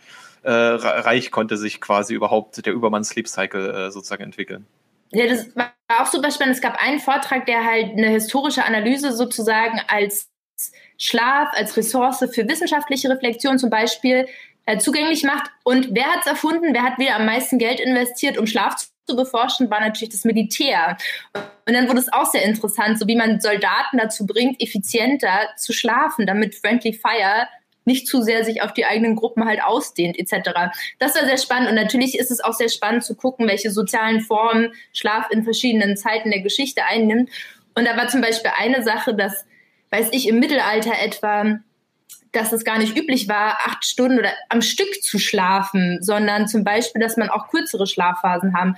Reich konnte sich quasi überhaupt der Übermann Sleep Cycle sozusagen entwickeln. Ja, das war auch super spannend. Es gab einen Vortrag, der halt eine historische Analyse sozusagen als Schlaf, als Ressource für wissenschaftliche Reflexion zum Beispiel zugänglich macht. Und wer hat es erfunden? Wer hat wieder am meisten Geld investiert, um Schlaf zu beforschen, war natürlich das Militär. Und dann wurde es auch sehr interessant, so wie man Soldaten dazu bringt, effizienter zu schlafen, damit Friendly Fire nicht zu sehr sich auf die eigenen Gruppen halt ausdehnt, etc. Das war sehr spannend und natürlich ist es auch sehr spannend zu gucken, welche sozialen Formen Schlaf in verschiedenen Zeiten der Geschichte einnimmt. Und da war zum Beispiel eine Sache, dass, weiß ich, im Mittelalter etwa, dass es gar nicht üblich war, 8 Stunden oder am Stück zu schlafen, sondern zum Beispiel, dass man auch kürzere Schlafphasen haben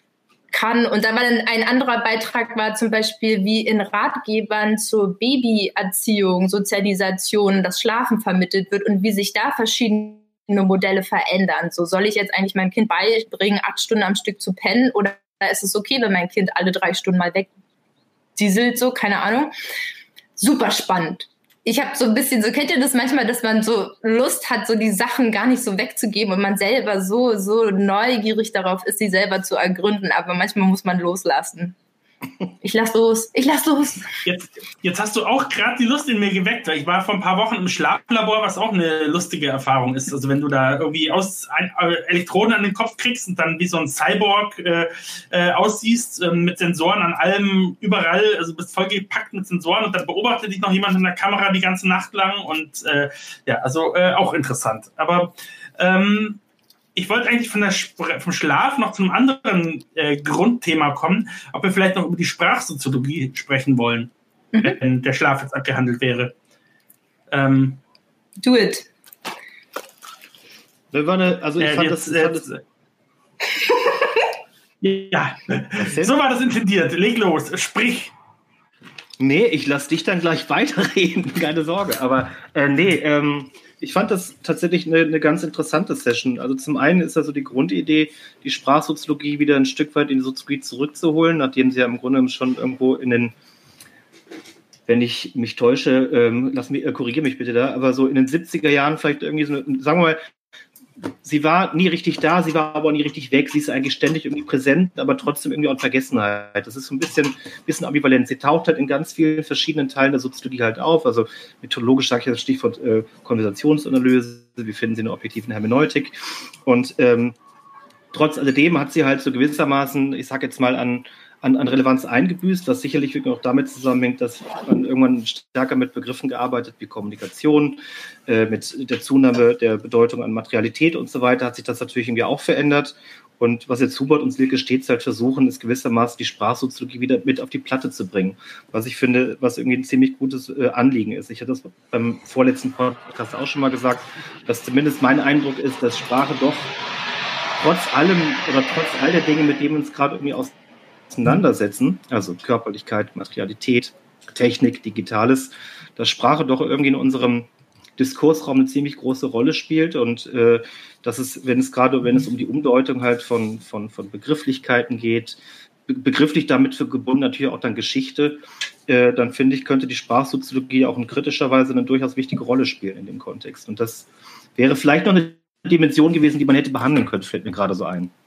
kann. Und da war dann ein anderer Beitrag, war zum Beispiel, wie in Ratgebern zur Babyerziehung, Sozialisation, das Schlafen vermittelt wird und wie sich da verschiedene Modelle verändern. So, soll ich jetzt eigentlich meinem Kind beibringen, 8 Stunden am Stück zu pennen, oder ist es okay, wenn mein Kind alle 3 Stunden mal wegdieselt, so, keine Ahnung. Super spannend. Ich habe so ein bisschen, so kennt ihr das manchmal, dass man so Lust hat, so die Sachen gar nicht so wegzugeben und man selber so neugierig darauf ist, sie selber zu ergründen, aber manchmal muss man loslassen. Ich lass los. Jetzt hast du auch gerade die Lust in mir geweckt. Ich war vor ein paar Wochen im Schlaflabor, was auch eine lustige Erfahrung ist. Also wenn du da irgendwie Elektroden an den Kopf kriegst und dann wie so ein Cyborg aussiehst, mit Sensoren an allem, überall, also bist vollgepackt mit Sensoren und dann beobachtet dich noch jemand in der Kamera die ganze Nacht lang und auch interessant. Aber ich wollte eigentlich vom Schlaf noch zu einem anderen Grundthema kommen, ob wir vielleicht noch über die Sprachsoziologie sprechen wollen, wenn der Schlaf jetzt abgehandelt wäre. Do it. Ja, so war das intendiert. Leg los, sprich. Nee, ich lasse dich dann gleich weiterreden, keine Sorge. Aber ich fand das tatsächlich eine ganz interessante Session. Also zum einen ist also die Grundidee, die Sprachsoziologie wieder ein Stück weit in die Soziologie zurückzuholen, nachdem sie ja im Grunde schon irgendwo in den, wenn ich mich täusche, korrigiere mich bitte da, aber so in den 70er Jahren vielleicht irgendwie so, sagen wir mal, sie war nie richtig da, sie war aber auch nie richtig weg, sie ist eigentlich ständig irgendwie präsent, aber trotzdem irgendwie auch in Vergessenheit. Das ist so ein bisschen ambivalent. Sie taucht halt in ganz vielen verschiedenen Teilen der Soziologie halt auf, also methodologisch sage ich das Stichwort Konversationsanalyse, wir finden sie in der objektiven Hermeneutik und trotz alledem hat sie halt so gewissermaßen, ich sage jetzt mal, an Relevanz eingebüßt, was sicherlich wirklich auch damit zusammenhängt, dass man irgendwann stärker mit Begriffen gearbeitet wie Kommunikation, mit der Zunahme der Bedeutung an Materialität und so weiter, hat sich das natürlich irgendwie auch verändert. Und was jetzt Hubert und Silke stets halt versuchen, ist gewissermaßen die Sprachsoziologie wieder mit auf die Platte zu bringen. Was ich finde, was irgendwie ein ziemlich gutes Anliegen ist. Ich hatte das beim vorletzten Podcast auch schon mal gesagt, dass zumindest mein Eindruck ist, dass Sprache doch trotz allem oder trotz all der Dinge, mit denen wir uns gerade irgendwie auseinandersetzen, also Körperlichkeit, Materialität, Technik, Digitales, dass Sprache doch irgendwie in unserem Diskursraum eine ziemlich große Rolle spielt und dass es, wenn es um die Umdeutung halt von Begrifflichkeiten geht, begrifflich damit verbunden natürlich auch dann Geschichte, dann finde ich, könnte die Sprachsoziologie auch in kritischer Weise eine durchaus wichtige Rolle spielen in dem Kontext. Und das wäre vielleicht noch eine Dimension gewesen, die man hätte behandeln können, fällt mir gerade so ein.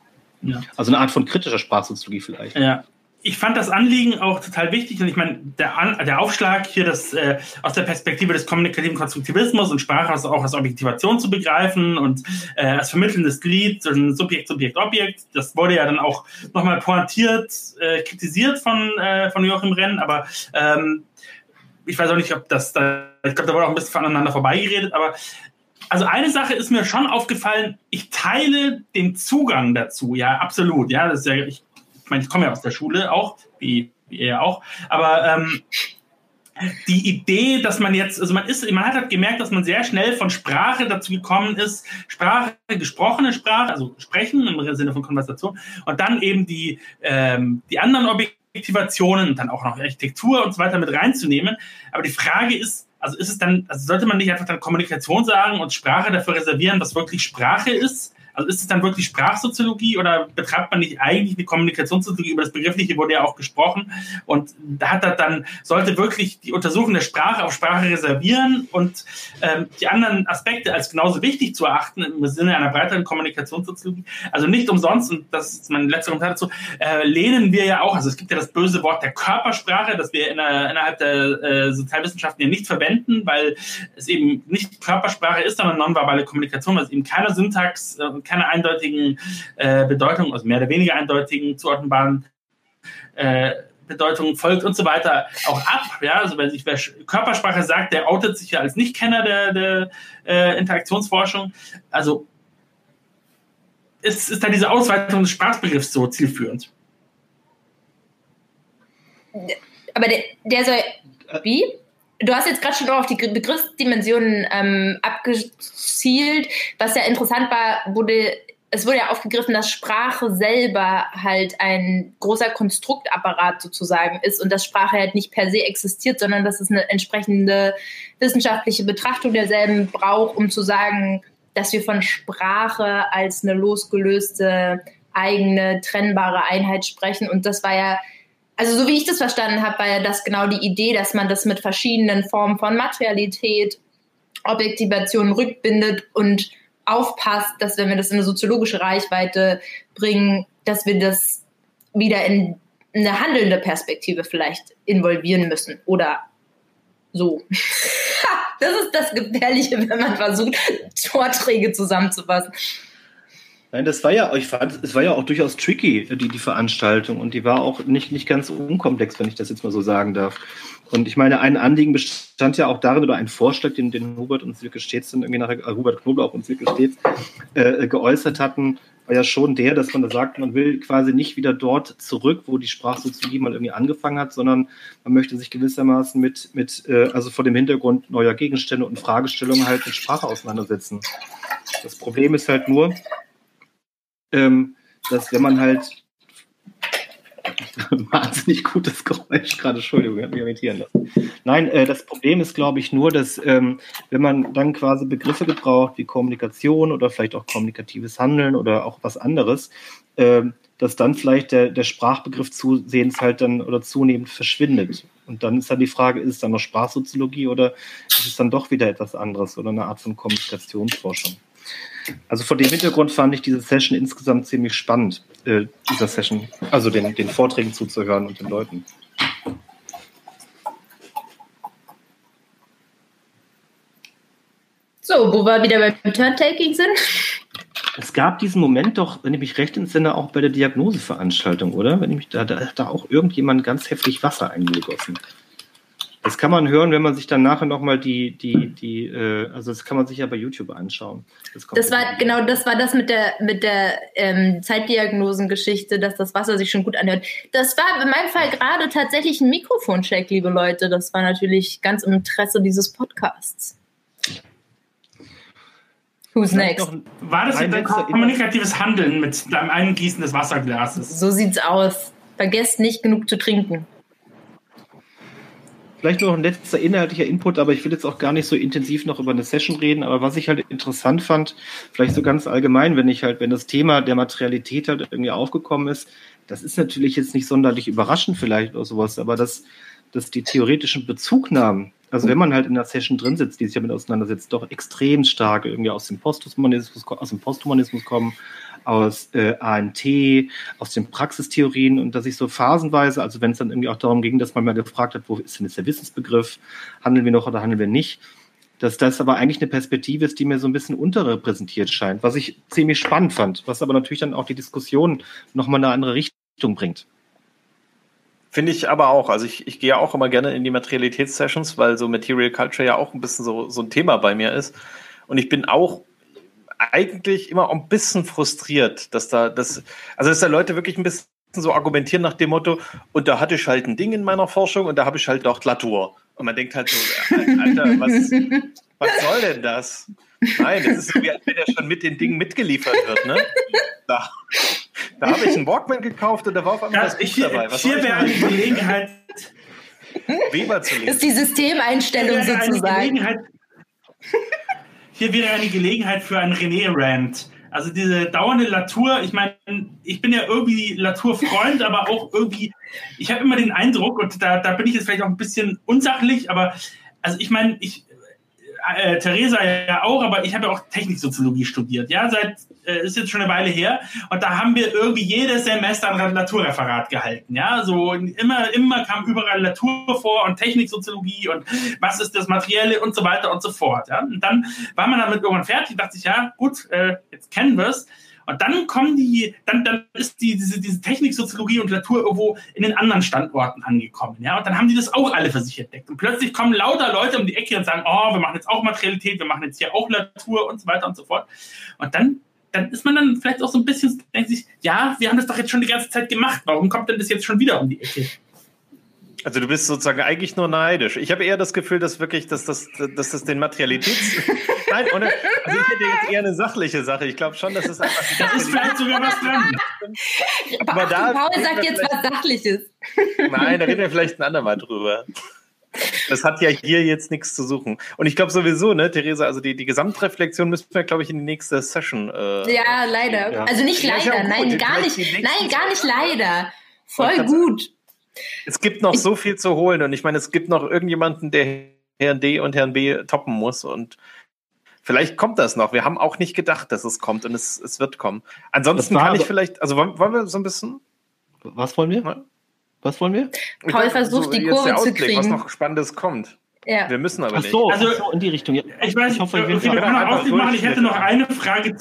Ja. Also eine Art von kritischer Sprachsoziologie vielleicht. Ja. Ich fand das Anliegen auch total wichtig und ich meine, der Aufschlag hier, das aus der Perspektive des kommunikativen Konstruktivismus und Sprache auch als Objektivation zu begreifen und als vermittelndes Glied zwischen Subjekt, Subjekt, Objekt, das wurde ja dann auch nochmal pointiert kritisiert von Joachim Renn, aber ich weiß auch nicht, ob das da, ich glaube, da wurde auch ein bisschen voneinander vorbeigeredet, aber also eine Sache ist mir schon aufgefallen, ich teile den Zugang dazu, ja, absolut, ja, das ist ja, ich meine, ich komme ja aus der Schule auch, wie ihr ja auch, aber die Idee, dass man jetzt, also man hat halt gemerkt, dass man sehr schnell von Sprache dazu gekommen ist, Sprache, gesprochene Sprache, also Sprechen im Sinne von Konversation und dann eben die anderen Objektivationen und dann auch noch Architektur und so weiter mit reinzunehmen. Aber die Frage ist, also ist es dann, also sollte man nicht einfach dann Kommunikation sagen und Sprache dafür reservieren, was wirklich Sprache ist? Also ist es dann wirklich Sprachsoziologie oder betreibt man nicht eigentlich eine Kommunikationssoziologie? Über das Begriffliche wurde ja auch gesprochen und sollte wirklich die Untersuchung der Sprache auf Sprache reservieren und die anderen Aspekte als genauso wichtig zu erachten im Sinne einer breiteren Kommunikationssoziologie. Also nicht umsonst, und das ist mein letzter Kommentar dazu, lehnen wir ja auch, also es gibt ja das böse Wort der Körpersprache, das wir innerhalb der Sozialwissenschaften ja nicht verwenden, weil es eben nicht Körpersprache ist, sondern nonverbale Kommunikation, weil es eben keiner Syntax keine eindeutigen Bedeutungen, also mehr oder weniger eindeutigen zuordnenbaren Bedeutungen folgt und so weiter auch ab. Ja? Also wer Körpersprache sagt, der outet sich ja als Nichtkenner der Interaktionsforschung. Also ist da diese Ausweitung des Sprachbegriffs so zielführend? Aber der soll... Wie? Du hast jetzt gerade schon auf die Begriffsdimensionen abgezielt. Was ja interessant war, es wurde ja aufgegriffen, dass Sprache selber halt ein großer Konstruktapparat sozusagen ist und dass Sprache halt nicht per se existiert, sondern dass es eine entsprechende wissenschaftliche Betrachtung derselben braucht, um zu sagen, dass wir von Sprache als eine losgelöste, eigene, trennbare Einheit sprechen. Und das war ja, also so wie ich das verstanden habe, war ja das genau die Idee, dass man das mit verschiedenen Formen von Materialität, Objektivation rückbindet und aufpasst, dass wenn wir das in eine soziologische Reichweite bringen, dass wir das wieder in eine handelnde Perspektive vielleicht involvieren müssen oder so. Das ist das Gefährliche, wenn man versucht, Vorträge zusammenzufassen. Nein, es war ja auch durchaus tricky, die Veranstaltung, und die war auch nicht ganz unkomplex, wenn ich das jetzt mal so sagen darf. Und ich meine, ein Anliegen bestand ja auch darin, oder ein Vorschlag, den Hubert und Silke Steetz dann irgendwie nachher, Hubert Knoblauch und Silke Steetz geäußert hatten, war ja schon der, dass man da sagt, man will quasi nicht wieder dort zurück, wo die Sprachsoziologie mal irgendwie angefangen hat, sondern man möchte sich gewissermaßen also vor dem Hintergrund neuer Gegenstände und Fragestellungen halt mit Sprache auseinandersetzen. Das Problem ist halt nur, dass wenn man halt wahnsinnig gutes Geräusch gerade, Entschuldigung, hat mich irritieren lassen. Nein, das Problem ist, glaube ich, nur, dass wenn man dann quasi Begriffe gebraucht wie Kommunikation oder vielleicht auch kommunikatives Handeln oder auch was anderes, dass dann vielleicht der Sprachbegriff zusehends halt dann oder zunehmend verschwindet. Und dann ist dann die Frage, ist es dann noch Sprachsoziologie oder ist es dann doch wieder etwas anderes oder eine Art von Kommunikationsforschung? Also vor dem Hintergrund fand ich diese Session insgesamt ziemlich spannend, dieser Session, also den Vorträgen zuzuhören und den Leuten. So, wo wir wieder beim Turn-Taking sind. Es gab diesen Moment doch, wenn ich mich recht entsinne, auch bei der Diagnoseveranstaltung, oder? Wenn ich mich da hat auch irgendjemand ganz heftig Wasser eingegossen. Das kann man hören, wenn man sich dann nachher nochmal also das kann man sich ja bei YouTube anschauen. Das war das mit der Zeitdiagnosengeschichte, dass das Wasser sich schon gut anhört. Das war in meinem Fall gerade tatsächlich ein Mikrofoncheck, liebe Leute. Das war natürlich ganz im Interesse dieses Podcasts. Who's next? War das jetzt ein kommunikatives Handeln mit beim Eingießen des Wasserglases? So sieht's aus. Vergesst nicht, genug zu trinken. Vielleicht noch ein letzter inhaltlicher Input, aber ich will jetzt auch gar nicht so intensiv noch über eine Session reden, aber was ich halt interessant fand, vielleicht so ganz allgemein, wenn das Thema der Materialität halt irgendwie aufgekommen ist, das ist natürlich jetzt nicht sonderlich überraschend vielleicht oder sowas, aber das dass die theoretischen Bezugnahmen, also wenn man halt in einer Session drin sitzt, die sich damit auseinandersetzt, doch extrem stark irgendwie aus dem Posthumanismus kommen, aus ANT, aus den Praxistheorien und dass ich so phasenweise, also wenn es dann irgendwie auch darum ging, dass man mal gefragt hat, wo ist denn jetzt der Wissensbegriff, handeln wir noch oder handeln wir nicht, dass das aber eigentlich eine Perspektive ist, die mir so ein bisschen unterrepräsentiert scheint, was ich ziemlich spannend fand, was aber natürlich dann auch die Diskussion nochmal in eine andere Richtung bringt. Finde ich aber auch. Also ich gehe ja auch immer gerne in die Materialitätssessions, weil so Material Culture ja auch ein bisschen so ein Thema bei mir ist. Und ich bin auch eigentlich immer ein bisschen frustriert, dass da Leute wirklich ein bisschen so argumentieren nach dem Motto, und da hatte ich halt ein Ding in meiner Forschung und da habe ich halt doch Latour. Und man denkt halt so, Alter, was soll denn das? Nein, das ist so, wie als wenn er schon mit den Dingen mitgeliefert wird, ne? Da habe ich einen Walkman gekauft und da war auf einmal das Buch dabei. Hier wäre eine Gelegenheit, Weber zu lesen. Das ist die Systemeinstellung sozusagen. Hier wäre eine Gelegenheit für einen René-Rant. Also diese dauernde Latour, ich meine, ich bin ja irgendwie Latour-Freund, aber auch irgendwie, ich habe immer den Eindruck, und da bin ich jetzt vielleicht auch ein bisschen unsachlich, aber also ich meine, Theresa ja auch, aber ich habe ja auch Techniksoziologie studiert, ja, ist jetzt schon eine Weile her, und da haben wir irgendwie jedes Semester ein Naturreferat gehalten, ja, so immer kam überall Natur vor und Techniksoziologie und was ist das Materielle und so weiter und so fort, ja, und dann war man damit irgendwann fertig, dachte ich, ja, gut, jetzt kennen wir es. Und dann dann ist diese Techniksoziologie und Natur irgendwo in den anderen Standorten angekommen, ja. Und dann haben die das auch alle für sich entdeckt. Und plötzlich kommen lauter Leute um die Ecke und sagen, wir machen jetzt auch Materialität, wir machen jetzt hier auch Natur und so weiter und so fort. Und dann ist man dann vielleicht auch so ein bisschen, denkt sich, ja, wir haben das doch jetzt schon die ganze Zeit gemacht. Warum kommt denn das jetzt schon wieder um die Ecke? Also du bist sozusagen eigentlich nur neidisch. Ich habe eher das Gefühl, dass wirklich, dass das den Nein, also ich hätte jetzt eher eine sachliche Sache. Ich glaube schon, dass es einfach... Das ist vielleicht sogar was dran. Aber Paul sagt jetzt was Sachliches. Nein, da reden wir vielleicht ein andermal drüber. Das hat ja hier jetzt nichts zu suchen. Und ich glaube sowieso, ne, Theresa, also die Gesamtreflexion müssen wir, glaube ich, in die nächste Session... ja, leider. Ja. Also nicht leider, ja, nein, gar nicht leider. Voll gut. Es gibt noch so viel zu holen und ich meine, es gibt noch irgendjemanden, der Herrn D und Herrn B toppen muss und vielleicht kommt das noch. Wir haben auch nicht gedacht, dass es kommt und es wird kommen. Ansonsten kann ich vielleicht, also wollen wir so ein bisschen... Was wollen wir? Ja? Was wollen wir? Paul versucht, die Kurve zu kriegen. Was noch Spannendes kommt. Ja. Wir müssen aber nicht. Also in die Richtung. Ja. Ich weiß, ich hätte noch eine Frage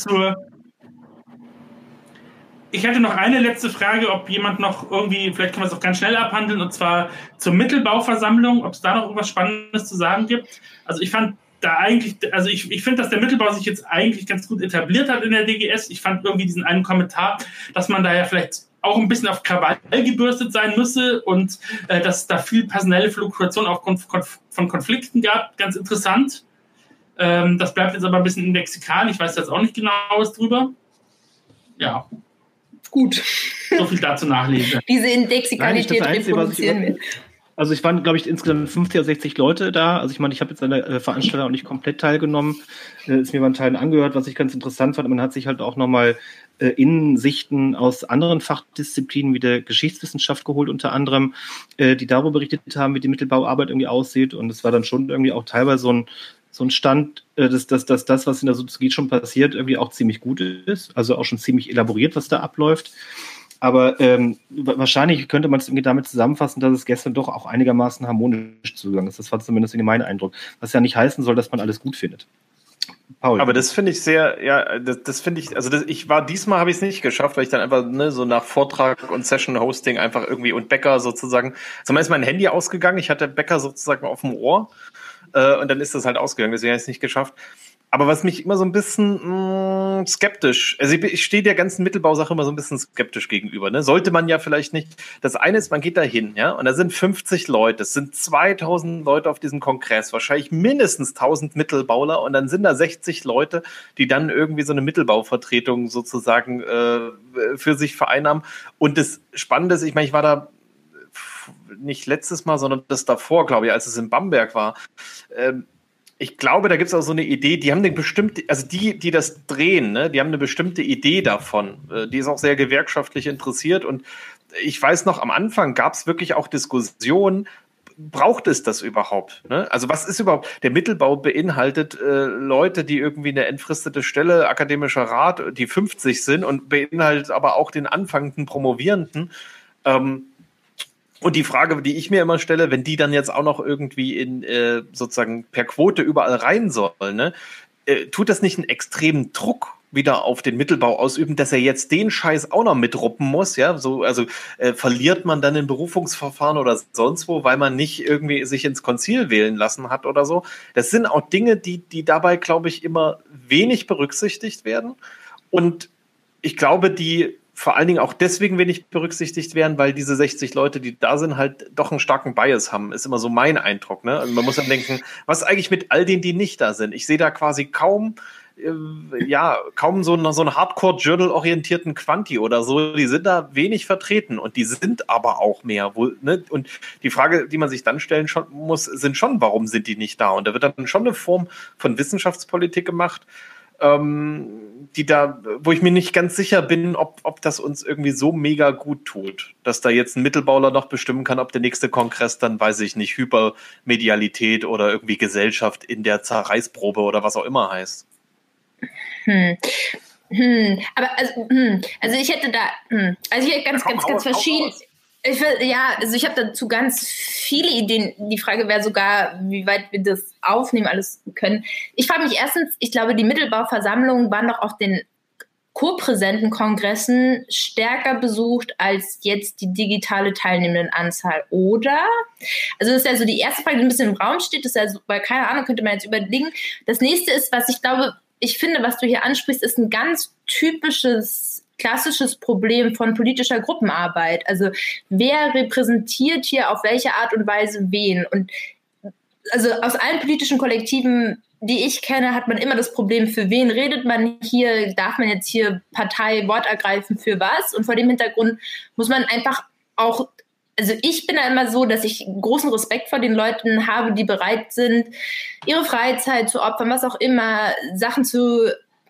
Ich hätte noch eine letzte Frage, ob jemand noch irgendwie, vielleicht können wir es auch ganz schnell abhandeln, und zwar zur Mittelbauversammlung, ob es da noch irgendwas Spannendes zu sagen gibt. Also ich fand da eigentlich, also ich finde, dass der Mittelbau sich jetzt eigentlich ganz gut etabliert hat in der DGS. Ich fand irgendwie diesen einen Kommentar, dass man da ja vielleicht auch ein bisschen auf Krawall gebürstet sein müsse und dass da viel personelle Fluktuation aufgrund von Konflikten gab. Ganz interessant. Das bleibt jetzt aber ein bisschen indexikal. Ich weiß jetzt auch nicht genau was drüber. Ja. Gut. So viel dazu nachlesen. Diese Indexikalität reproduzieren wir. Also ich waren, glaube ich, insgesamt 50 oder 60 Leute da. Also ich meine, ich habe jetzt an der Veranstaltung auch nicht komplett teilgenommen. Ist mir mal ein Teil angehört, was ich ganz interessant fand. Man hat sich halt auch nochmal Innensichten aus anderen Fachdisziplinen wie der Geschichtswissenschaft geholt, unter anderem, die darüber berichtet haben, wie die Mittelbauarbeit irgendwie aussieht. Und es war dann schon irgendwie auch teilweise so ein Stand, dass das, was in der Soziologie schon passiert, irgendwie auch ziemlich gut ist. Also auch schon ziemlich elaboriert, was da abläuft. Aber wahrscheinlich könnte man es irgendwie damit zusammenfassen, dass es gestern doch auch einigermaßen harmonisch zugegangen ist. Das war zumindest irgendwie mein Eindruck. Was ja nicht heißen soll, dass man alles gut findet. Paul. Aber das finde ich sehr, ja, das finde ich, also diesmal habe ich es nicht geschafft, weil ich dann einfach, so nach Vortrag und Session-Hosting einfach irgendwie und Bäcker sozusagen, zum Beispiel mein Handy ausgegangen, ich hatte Bäcker sozusagen auf dem Ohr und dann ist das halt ausgegangen, deswegen habe ich es nicht geschafft. Aber was mich immer so ein bisschen skeptisch, also ich stehe der ganzen Mittelbausache immer so ein bisschen skeptisch gegenüber, ne? Sollte man ja vielleicht nicht. Das eine ist, man geht da hin, ja, und da sind 50 Leute, es sind 2000 Leute auf diesem Kongress, wahrscheinlich mindestens 1000 Mittelbauler und dann sind da 60 Leute, die dann irgendwie so eine Mittelbauvertretung sozusagen für sich vereinnahmen. Und das Spannende ist, ich meine, ich war da nicht letztes Mal, sondern das davor, glaube ich, als es in Bamberg war. Ich glaube, da gibt es auch so eine Idee, die haben eine bestimmte, also die das drehen, ne, die haben eine bestimmte Idee davon. Die ist auch sehr gewerkschaftlich interessiert und ich weiß noch, am Anfang gab es wirklich auch Diskussionen, braucht es das überhaupt? Ne? Also was ist überhaupt, der Mittelbau beinhaltet Leute, die irgendwie eine entfristete Stelle, akademischer Rat, die 50 sind und beinhaltet aber auch den anfangenden Promovierenden. Und die Frage, die ich mir immer stelle, wenn die dann jetzt auch noch irgendwie in sozusagen per Quote überall rein sollen, ne? Tut das nicht einen extremen Druck wieder auf den Mittelbau ausüben, dass er jetzt den Scheiß auch noch mitruppen muss, ja, so, also verliert man dann in Berufungsverfahren oder sonst wo, weil man nicht irgendwie sich ins Konzil wählen lassen hat oder so. Das sind auch Dinge, die dabei, glaube ich, immer wenig berücksichtigt werden und ich glaube, die vor allen Dingen auch deswegen wenig berücksichtigt werden, weil diese 60 Leute, die da sind, halt doch einen starken Bias haben, ist immer so mein Eindruck, ne? Also man muss dann denken, was ist eigentlich mit all denen, die nicht da sind? Ich sehe da quasi kaum so einen Hardcore-Journal-orientierten Quanti oder so, die sind da wenig vertreten und die sind aber auch mehr. Ne? Und die Frage, die man sich dann stellen muss, sind schon, warum sind die nicht da? Und da wird dann schon eine Form von Wissenschaftspolitik gemacht, wo ich mir nicht ganz sicher bin, ob das uns irgendwie so mega gut tut, dass da jetzt ein Mittelbauler noch bestimmen kann, ob der nächste Kongress dann, weiß ich nicht, Hypermedialität oder irgendwie Gesellschaft in der Zerreißprobe oder was auch immer heißt. Aber also ich hätte also hier ganz verschieden. Ich habe dazu ganz viele Ideen. Die Frage wäre sogar, wie weit wir das aufnehmen, alles können. Ich frage mich erstens, ich glaube, die Mittelbauversammlungen waren doch auf den co-präsenten Kongressen stärker besucht als jetzt die digitale Teilnehmendenanzahl, oder? Also das ist ja so die erste Frage, die ein bisschen im Raum steht. Das ist ja so, weil keine Ahnung, könnte man jetzt überlegen. Das nächste ist, ich finde, was du hier ansprichst, ist ein ganz typisches, klassisches Problem von politischer Gruppenarbeit. Also wer repräsentiert hier auf welche Art und Weise wen? Und also aus allen politischen Kollektiven, die ich kenne, hat man immer das Problem, für wen redet man hier? Darf man jetzt hier Partei Wort ergreifen für was? Und vor dem Hintergrund muss man einfach auch, also ich bin da immer so, dass ich großen Respekt vor den Leuten habe, die bereit sind, ihre Freizeit zu opfern, was auch immer, Sachen zu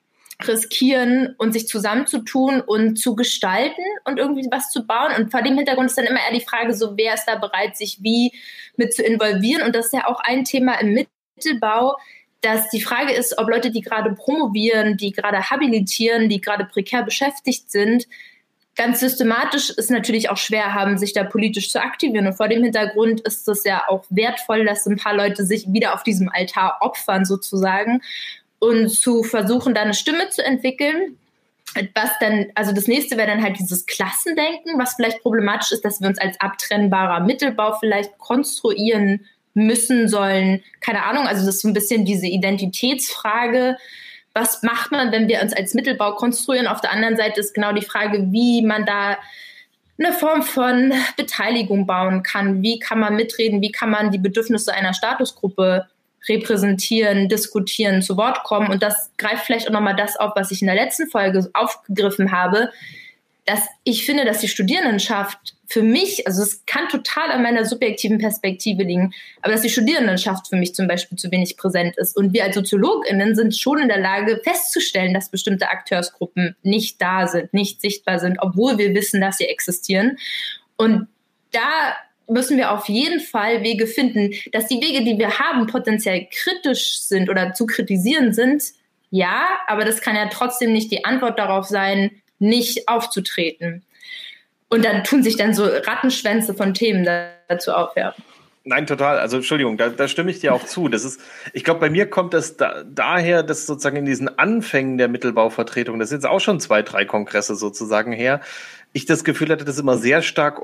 riskieren und sich zusammenzutun und zu gestalten und irgendwie was zu bauen. Und vor dem Hintergrund ist dann immer eher die Frage, so wer ist da bereit, sich wie mit zu involvieren. Und das ist ja auch ein Thema im Mittelbau, dass die Frage ist, ob Leute, die gerade promovieren, die gerade habilitieren, die gerade prekär beschäftigt sind, ganz systematisch es natürlich auch schwer haben, sich da politisch zu aktivieren. Und vor dem Hintergrund ist es ja auch wertvoll, dass ein paar Leute sich wieder auf diesem Altar opfern sozusagen und zu versuchen, da eine Stimme zu entwickeln. Was dann, also das nächste wäre dann halt dieses Klassendenken, was vielleicht problematisch ist, dass wir uns als abtrennbarer Mittelbau vielleicht konstruieren müssen sollen. Keine Ahnung, also das ist so ein bisschen diese Identitätsfrage. Was macht man, wenn wir uns als Mittelbau konstruieren? Auf der anderen Seite ist genau die Frage, wie man da eine Form von Beteiligung bauen kann. Wie kann man mitreden? Wie kann man die Bedürfnisse einer Statusgruppe repräsentieren, diskutieren, zu Wort kommen? Und das greift vielleicht auch nochmal das auf, was ich in der letzten Folge aufgegriffen habe, dass ich finde, dass die Studierendenschaft für mich, also es kann total an meiner subjektiven Perspektive liegen, aber dass die Studierendenschaft für mich zum Beispiel zu wenig präsent ist. Und wir als SoziologInnen sind schon in der Lage festzustellen, dass bestimmte Akteursgruppen nicht da sind, nicht sichtbar sind, obwohl wir wissen, dass sie existieren. Und da müssen wir auf jeden Fall Wege finden, dass die Wege, die wir haben, potenziell kritisch sind oder zu kritisieren sind. Ja, aber das kann ja trotzdem nicht die Antwort darauf sein, nicht aufzutreten. Und dann tun sich dann so Rattenschwänze von Themen dazu auf, ja. Nein, total. Also Entschuldigung, da stimme ich dir auch zu. Das ist, ich glaube, bei mir kommt das daher, dass sozusagen in diesen Anfängen der Mittelbauvertretung, das sind jetzt auch schon 2, 3 Kongresse sozusagen her, ich das Gefühl hatte, dass es immer sehr stark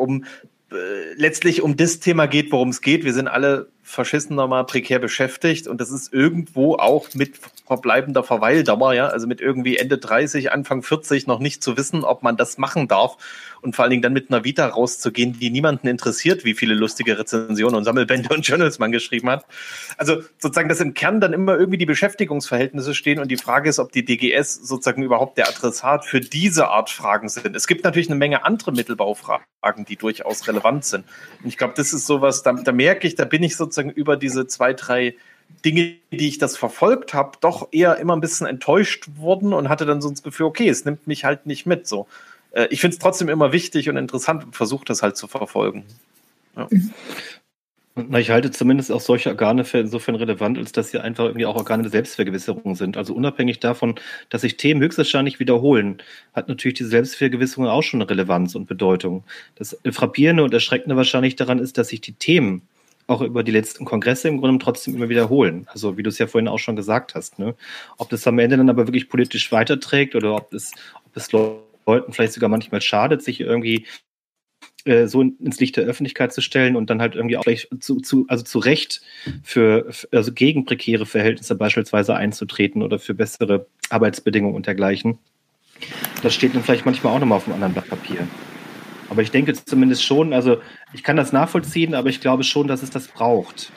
letztlich um das Thema geht, worum es geht. Wir sind alle verschissen nochmal prekär beschäftigt und das ist irgendwo auch mit verbleibender Verweildauer, ja, also mit irgendwie Ende 30, Anfang 40 noch nicht zu wissen, ob man das machen darf und vor allen Dingen dann mit einer Vita rauszugehen, die niemanden interessiert, wie viele lustige Rezensionen und Sammelbände und Journals man geschrieben hat. Also sozusagen, dass im Kern dann immer irgendwie die Beschäftigungsverhältnisse stehen und die Frage ist, ob die DGS sozusagen überhaupt der Adressat für diese Art Fragen sind. Es gibt natürlich eine Menge andere Mittelbaufragen, die durchaus relevant sind. Und ich glaube, das ist sowas, da merke ich, da bin ich sozusagen über diese 2, 3 Dinge, die ich das verfolgt habe, doch eher immer ein bisschen enttäuscht worden und hatte dann so das Gefühl, okay, es nimmt mich halt nicht mit. So, ich finde es trotzdem immer wichtig und interessant und versuche das halt zu verfolgen. Ja. Na, ich halte zumindest auch solche Organe für insofern relevant, als dass sie einfach irgendwie auch Organe der Selbstvergewisserung sind. Also unabhängig davon, dass sich Themen höchstwahrscheinlich wiederholen, hat natürlich diese Selbstvergewisserung auch schon eine Relevanz und Bedeutung. Das Frappierende und Erschreckende wahrscheinlich daran ist, dass sich die Themen auch über die letzten Kongresse im Grunde trotzdem immer wiederholen. Also wie du es ja vorhin auch schon gesagt hast. Ne? Ob das am Ende dann aber wirklich politisch weiterträgt oder ob es Leuten vielleicht sogar manchmal schadet, sich irgendwie so ins Licht der Öffentlichkeit zu stellen und dann halt irgendwie auch vielleicht zu Recht also gegen prekäre Verhältnisse beispielsweise einzutreten oder für bessere Arbeitsbedingungen und dergleichen. Das steht dann vielleicht manchmal auch nochmal auf einem anderen Blatt Papier. Aber ich denke zumindest schon, also ich kann das nachvollziehen, aber ich glaube schon, dass es das braucht.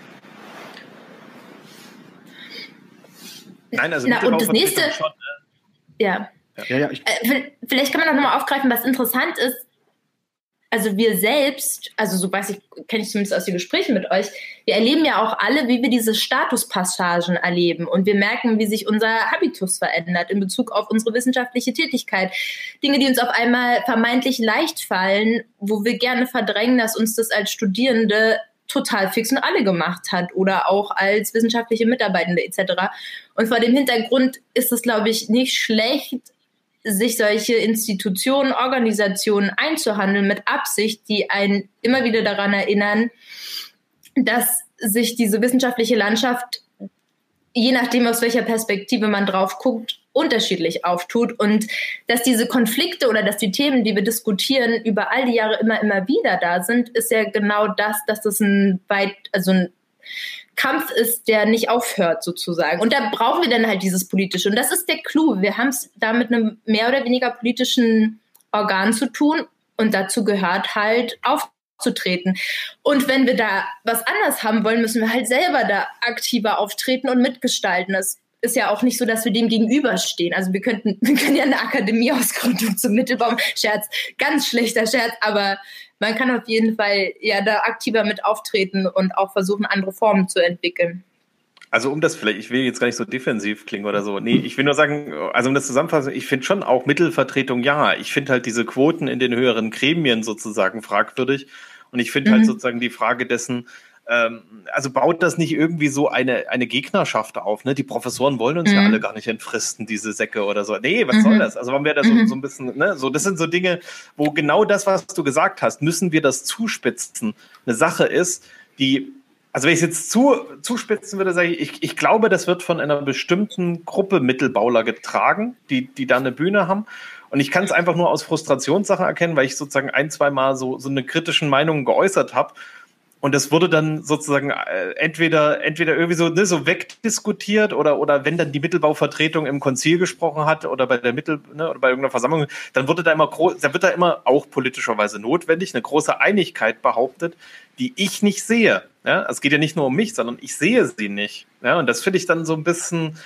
Nein, also und das nächste, schon, ne? Ja. Vielleicht kann man noch nochmal aufgreifen, was interessant ist. Also wir selbst, also so weiß ich, kenne ich zumindest aus den Gesprächen mit euch, wir erleben ja auch alle, wie wir diese Statuspassagen erleben und wir merken, wie sich unser Habitus verändert in Bezug auf unsere wissenschaftliche Tätigkeit. Dinge, die uns auf einmal vermeintlich leicht fallen, wo wir gerne verdrängen, dass uns das als Studierende total fix und alle gemacht hat oder auch als wissenschaftliche Mitarbeitende etc. Und vor dem Hintergrund ist es, glaube ich, nicht schlecht, sich solche Institutionen, Organisationen einzuhandeln mit Absicht, die einen immer wieder daran erinnern, dass sich diese wissenschaftliche Landschaft, je nachdem aus welcher Perspektive man drauf guckt, unterschiedlich auftut und dass diese Konflikte oder dass die Themen, die wir diskutieren, über all die Jahre immer wieder da sind, ist ja genau das, dass das ein Kampf ist, der nicht aufhört sozusagen. Und da brauchen wir dann halt dieses Politische. Und das ist der Clou. Wir haben es da mit einem mehr oder weniger politischen Organ zu tun und dazu gehört halt aufzutreten. Und wenn wir da was anderes haben wollen, müssen wir halt selber da aktiver auftreten und mitgestalten. Das ist ja auch nicht so, dass wir dem gegenüberstehen. Also wir können ja eine Akademie ausgründen zum Mittelbaum. Scherz, ganz schlechter Scherz, aber man kann auf jeden Fall ja da aktiver mit auftreten und auch versuchen, andere Formen zu entwickeln. Also um das vielleicht, ich will jetzt gar nicht so defensiv klingen oder so. Nee, ich will nur sagen, also um das zusammenzufassen, ich finde schon auch Mittelvertretung, ja. Ich finde halt diese Quoten in den höheren Gremien sozusagen fragwürdig. Und ich finde halt sozusagen die Frage dessen, also baut das nicht irgendwie so eine Gegnerschaft auf, ne? Die Professoren wollen uns ja alle gar nicht entfristen, diese Säcke oder so. Nee, was soll das? Also warum wäre das so ein bisschen, ne? So, das sind so Dinge, wo genau das, was du gesagt hast, müssen wir das zuspitzen, eine Sache ist, die, also wenn ich es jetzt zuspitzen würde, sage ich glaube, das wird von einer bestimmten Gruppe Mittelbauler getragen, die da eine Bühne haben. Und ich kann es einfach nur aus Frustrationssachen erkennen, weil ich sozusagen ein, zwei Mal so eine kritischen Meinung geäußert habe. Und das wurde dann sozusagen entweder irgendwie so wegdiskutiert oder wenn dann die Mittelbauvertretung im Konzil gesprochen hat oder bei der oder bei irgendeiner Versammlung, dann wird da immer auch politischerweise notwendig eine große Einigkeit behauptet, die ich nicht sehe. Ja, es geht ja nicht nur um mich, sondern ich sehe sie nicht. Ja, und das finde ich dann so ein bisschen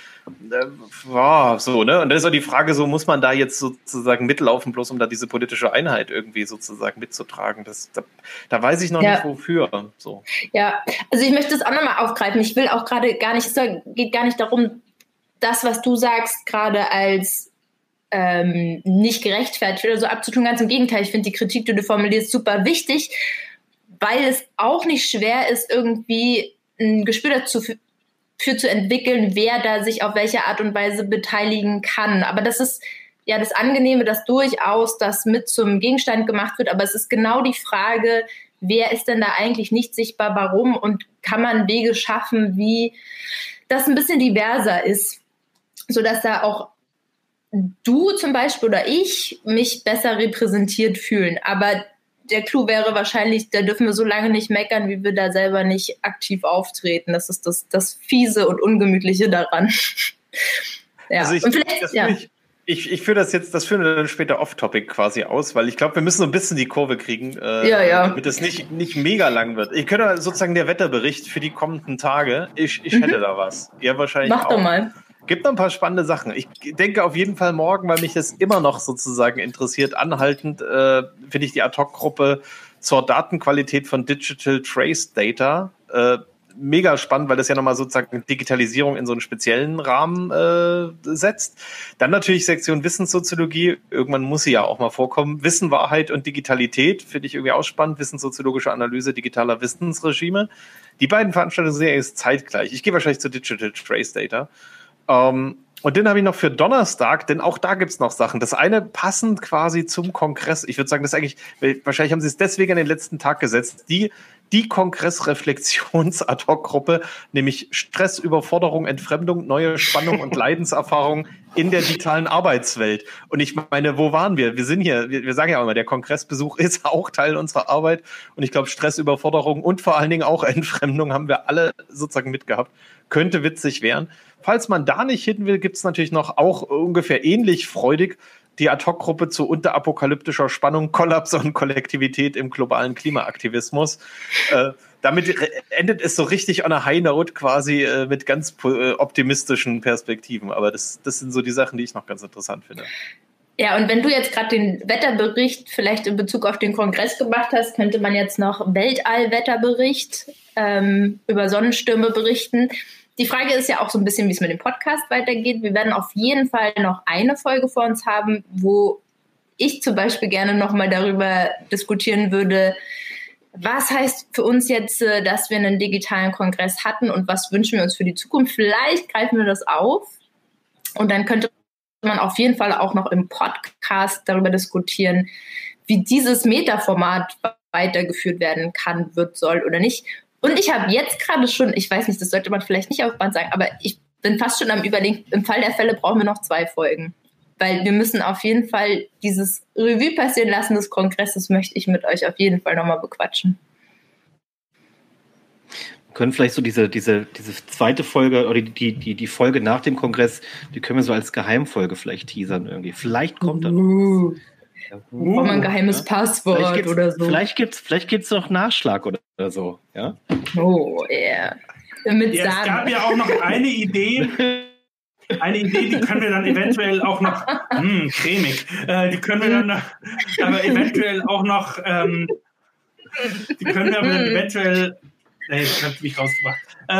so, ne? Und dann ist auch die Frage, so muss man da jetzt sozusagen mitlaufen, bloß um da diese politische Einheit irgendwie sozusagen mitzutragen. Da weiß ich noch nicht wofür. So. Ja, also ich möchte das auch nochmal aufgreifen. Ich will auch gerade gar nicht, es geht gar nicht darum, das, was du sagst, gerade als nicht gerechtfertigt oder so abzutun. Ganz im Gegenteil, ich finde die Kritik, die du formulierst, super wichtig, weil es auch nicht schwer ist, irgendwie ein Gespür dazu für zu entwickeln, wer da sich auf welche Art und Weise beteiligen kann. Aber das ist ja das Angenehme, dass durchaus das mit zum Gegenstand gemacht wird. Aber es ist genau die Frage, wer ist denn da eigentlich nicht sichtbar, warum? Und kann man Wege schaffen, wie das ein bisschen diverser ist, sodass da auch du zum Beispiel oder ich mich besser repräsentiert fühlen. Aber der Clou wäre wahrscheinlich, da dürfen wir so lange nicht meckern, wie wir da selber nicht aktiv auftreten. Das ist das Fiese und Ungemütliche daran. Ja. Also ich führe das führen wir dann später off-topic quasi aus, weil ich glaube, wir müssen so ein bisschen die Kurve kriegen, damit es nicht mega lang wird. Ich könnte sozusagen der Wetterbericht für die kommenden Tage, ich hätte da was. Ihr wahrscheinlich Mach auch. doch mal. Gibt noch ein paar spannende Sachen. Ich denke auf jeden Fall morgen, weil mich das immer noch sozusagen interessiert, anhaltend finde ich die Ad-Hoc-Gruppe zur Datenqualität von Digital Trace Data mega spannend, weil das ja nochmal sozusagen Digitalisierung in so einen speziellen Rahmen setzt. Dann natürlich Sektion Wissenssoziologie. Irgendwann muss sie ja auch mal vorkommen. Wissen, Wahrheit und Digitalität finde ich irgendwie auch spannend. Wissenssoziologische Analyse digitaler Wissensregime. Die beiden Veranstaltungen sind ja zeitgleich. Ich gehe wahrscheinlich zu Digital Trace Data. Und den habe ich noch für Donnerstag, denn auch da gibt's noch Sachen. Das eine passend quasi zum Kongress. Ich würde sagen, das ist eigentlich, wahrscheinlich haben sie es deswegen an den letzten Tag gesetzt, die Kongress-Reflexions-Ad-Hoc-Gruppe, nämlich Stress, Überforderung, Entfremdung, neue Spannung und Leidenserfahrung in der digitalen Arbeitswelt. Und ich meine, wo waren wir? Wir sind hier, wir sagen ja auch immer, der Kongressbesuch ist auch Teil unserer Arbeit. Und ich glaube, Stress, Überforderung und vor allen Dingen auch Entfremdung haben wir alle sozusagen mitgehabt. Könnte witzig werden. Falls man da nicht hin will, gibt's natürlich noch auch ungefähr ähnlich freudig die Ad-Hoc-Gruppe zu unterapokalyptischer Spannung, Kollaps und Kollektivität im globalen Klimaaktivismus. Damit endet es so richtig on a high note quasi mit ganz optimistischen Perspektiven. Aber das sind so die Sachen, die ich noch ganz interessant finde. Ja, und wenn du jetzt gerade den Wetterbericht vielleicht in Bezug auf den Kongress gemacht hast, könnte man jetzt noch Weltall-Wetterbericht über Sonnenstürme berichten. Die Frage ist ja auch so ein bisschen, wie es mit dem Podcast weitergeht. Wir werden auf jeden Fall noch eine Folge vor uns haben, wo ich zum Beispiel gerne nochmal darüber diskutieren würde, was heißt für uns jetzt, dass wir einen digitalen Kongress hatten und was wünschen wir uns für die Zukunft. Vielleicht greifen wir das auf und dann könnte man auf jeden Fall auch noch im Podcast darüber diskutieren, wie dieses Meta-Format weitergeführt werden kann, wird, soll oder nicht. Und ich habe jetzt gerade schon, ich weiß nicht, das sollte man vielleicht nicht auf Band sagen, aber ich bin fast schon am Überlegen, im Fall der Fälle brauchen wir noch 2 Folgen. Weil wir müssen auf jeden Fall dieses Revue passieren lassen des Kongresses, möchte ich mit euch auf jeden Fall nochmal bequatschen. Wir können vielleicht so diese zweite Folge oder die Folge nach dem Kongress, die können wir so als Geheimfolge vielleicht teasern irgendwie. Vielleicht kommt dann noch was. Braucht man ein geheimes Passwort oder so. Vielleicht gibt's noch Nachschlag oder so, ja? Oh, yeah. Es gab ja auch noch eine Idee, die können wir dann eventuell auch noch, cremig, die können wir dann aber eventuell auch noch, die können wir aber dann eventuell, ich hab mich rausgebracht.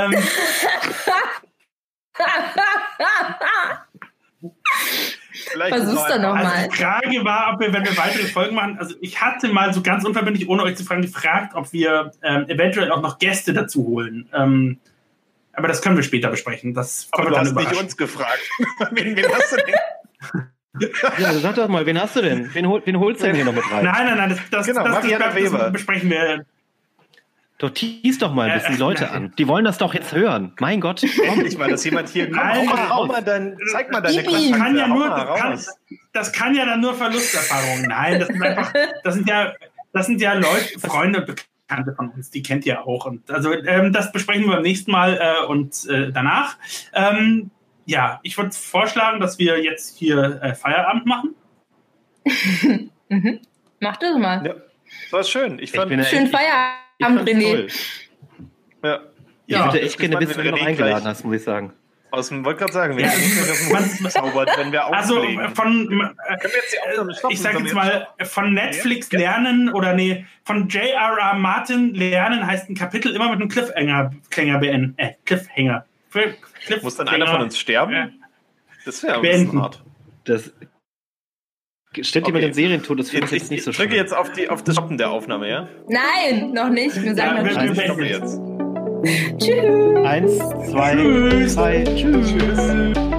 Versuch's doch nochmal. Also die Frage war, ob wir, wenn wir weitere Folgen machen, also ich hatte mal so ganz unverbindlich, ohne euch zu fragen, gefragt, ob wir eventuell auch noch Gäste dazu holen. Aber das können wir später besprechen. Das aber du hast nicht uns gefragt. wen hast du denn? Ja, sag doch mal, wen hast du denn? Wen holst du denn hier noch mit rein? Nein, das besprechen wir. Doch, tease doch mal ein bisschen die Leute an. Die wollen das doch jetzt hören. Mein Gott. Endlich mal, dass jemand hier kommt. Zeig mal deine Kontakte. Das kann ja dann nur Verlusterfahrungen. Nein, das sind ja Leute, Freunde, Bekannte von uns, die kennt ihr auch. Und also das besprechen wir beim nächsten Mal und danach. Ja, ich würde vorschlagen, dass wir jetzt hier Feierabend machen. Mach das mal. Ja, das war schön. Schönen Feierabend. René. Ja. Ich hätte echt gerne wissen, wer du noch eingeladen hast, muss ich sagen. Wollte gerade sagen, wenn wir auflegen. Also ich sage jetzt mal, von Netflix lernen oder von J.R.R. Martin lernen heißt ein Kapitel immer mit einem Cliffhanger beenden. Cliffhanger. Muss dann einer von uns sterben? Das wäre ein bisschen hart. Steht dir mit den Serientod, das finde ich jetzt nicht so schön. Ich drücke jetzt auf das Stoppen der Aufnahme, ja? Nein, noch nicht. Wir sagen wir stoppen jetzt. Tschüss. 1, 2, 3, tschüss.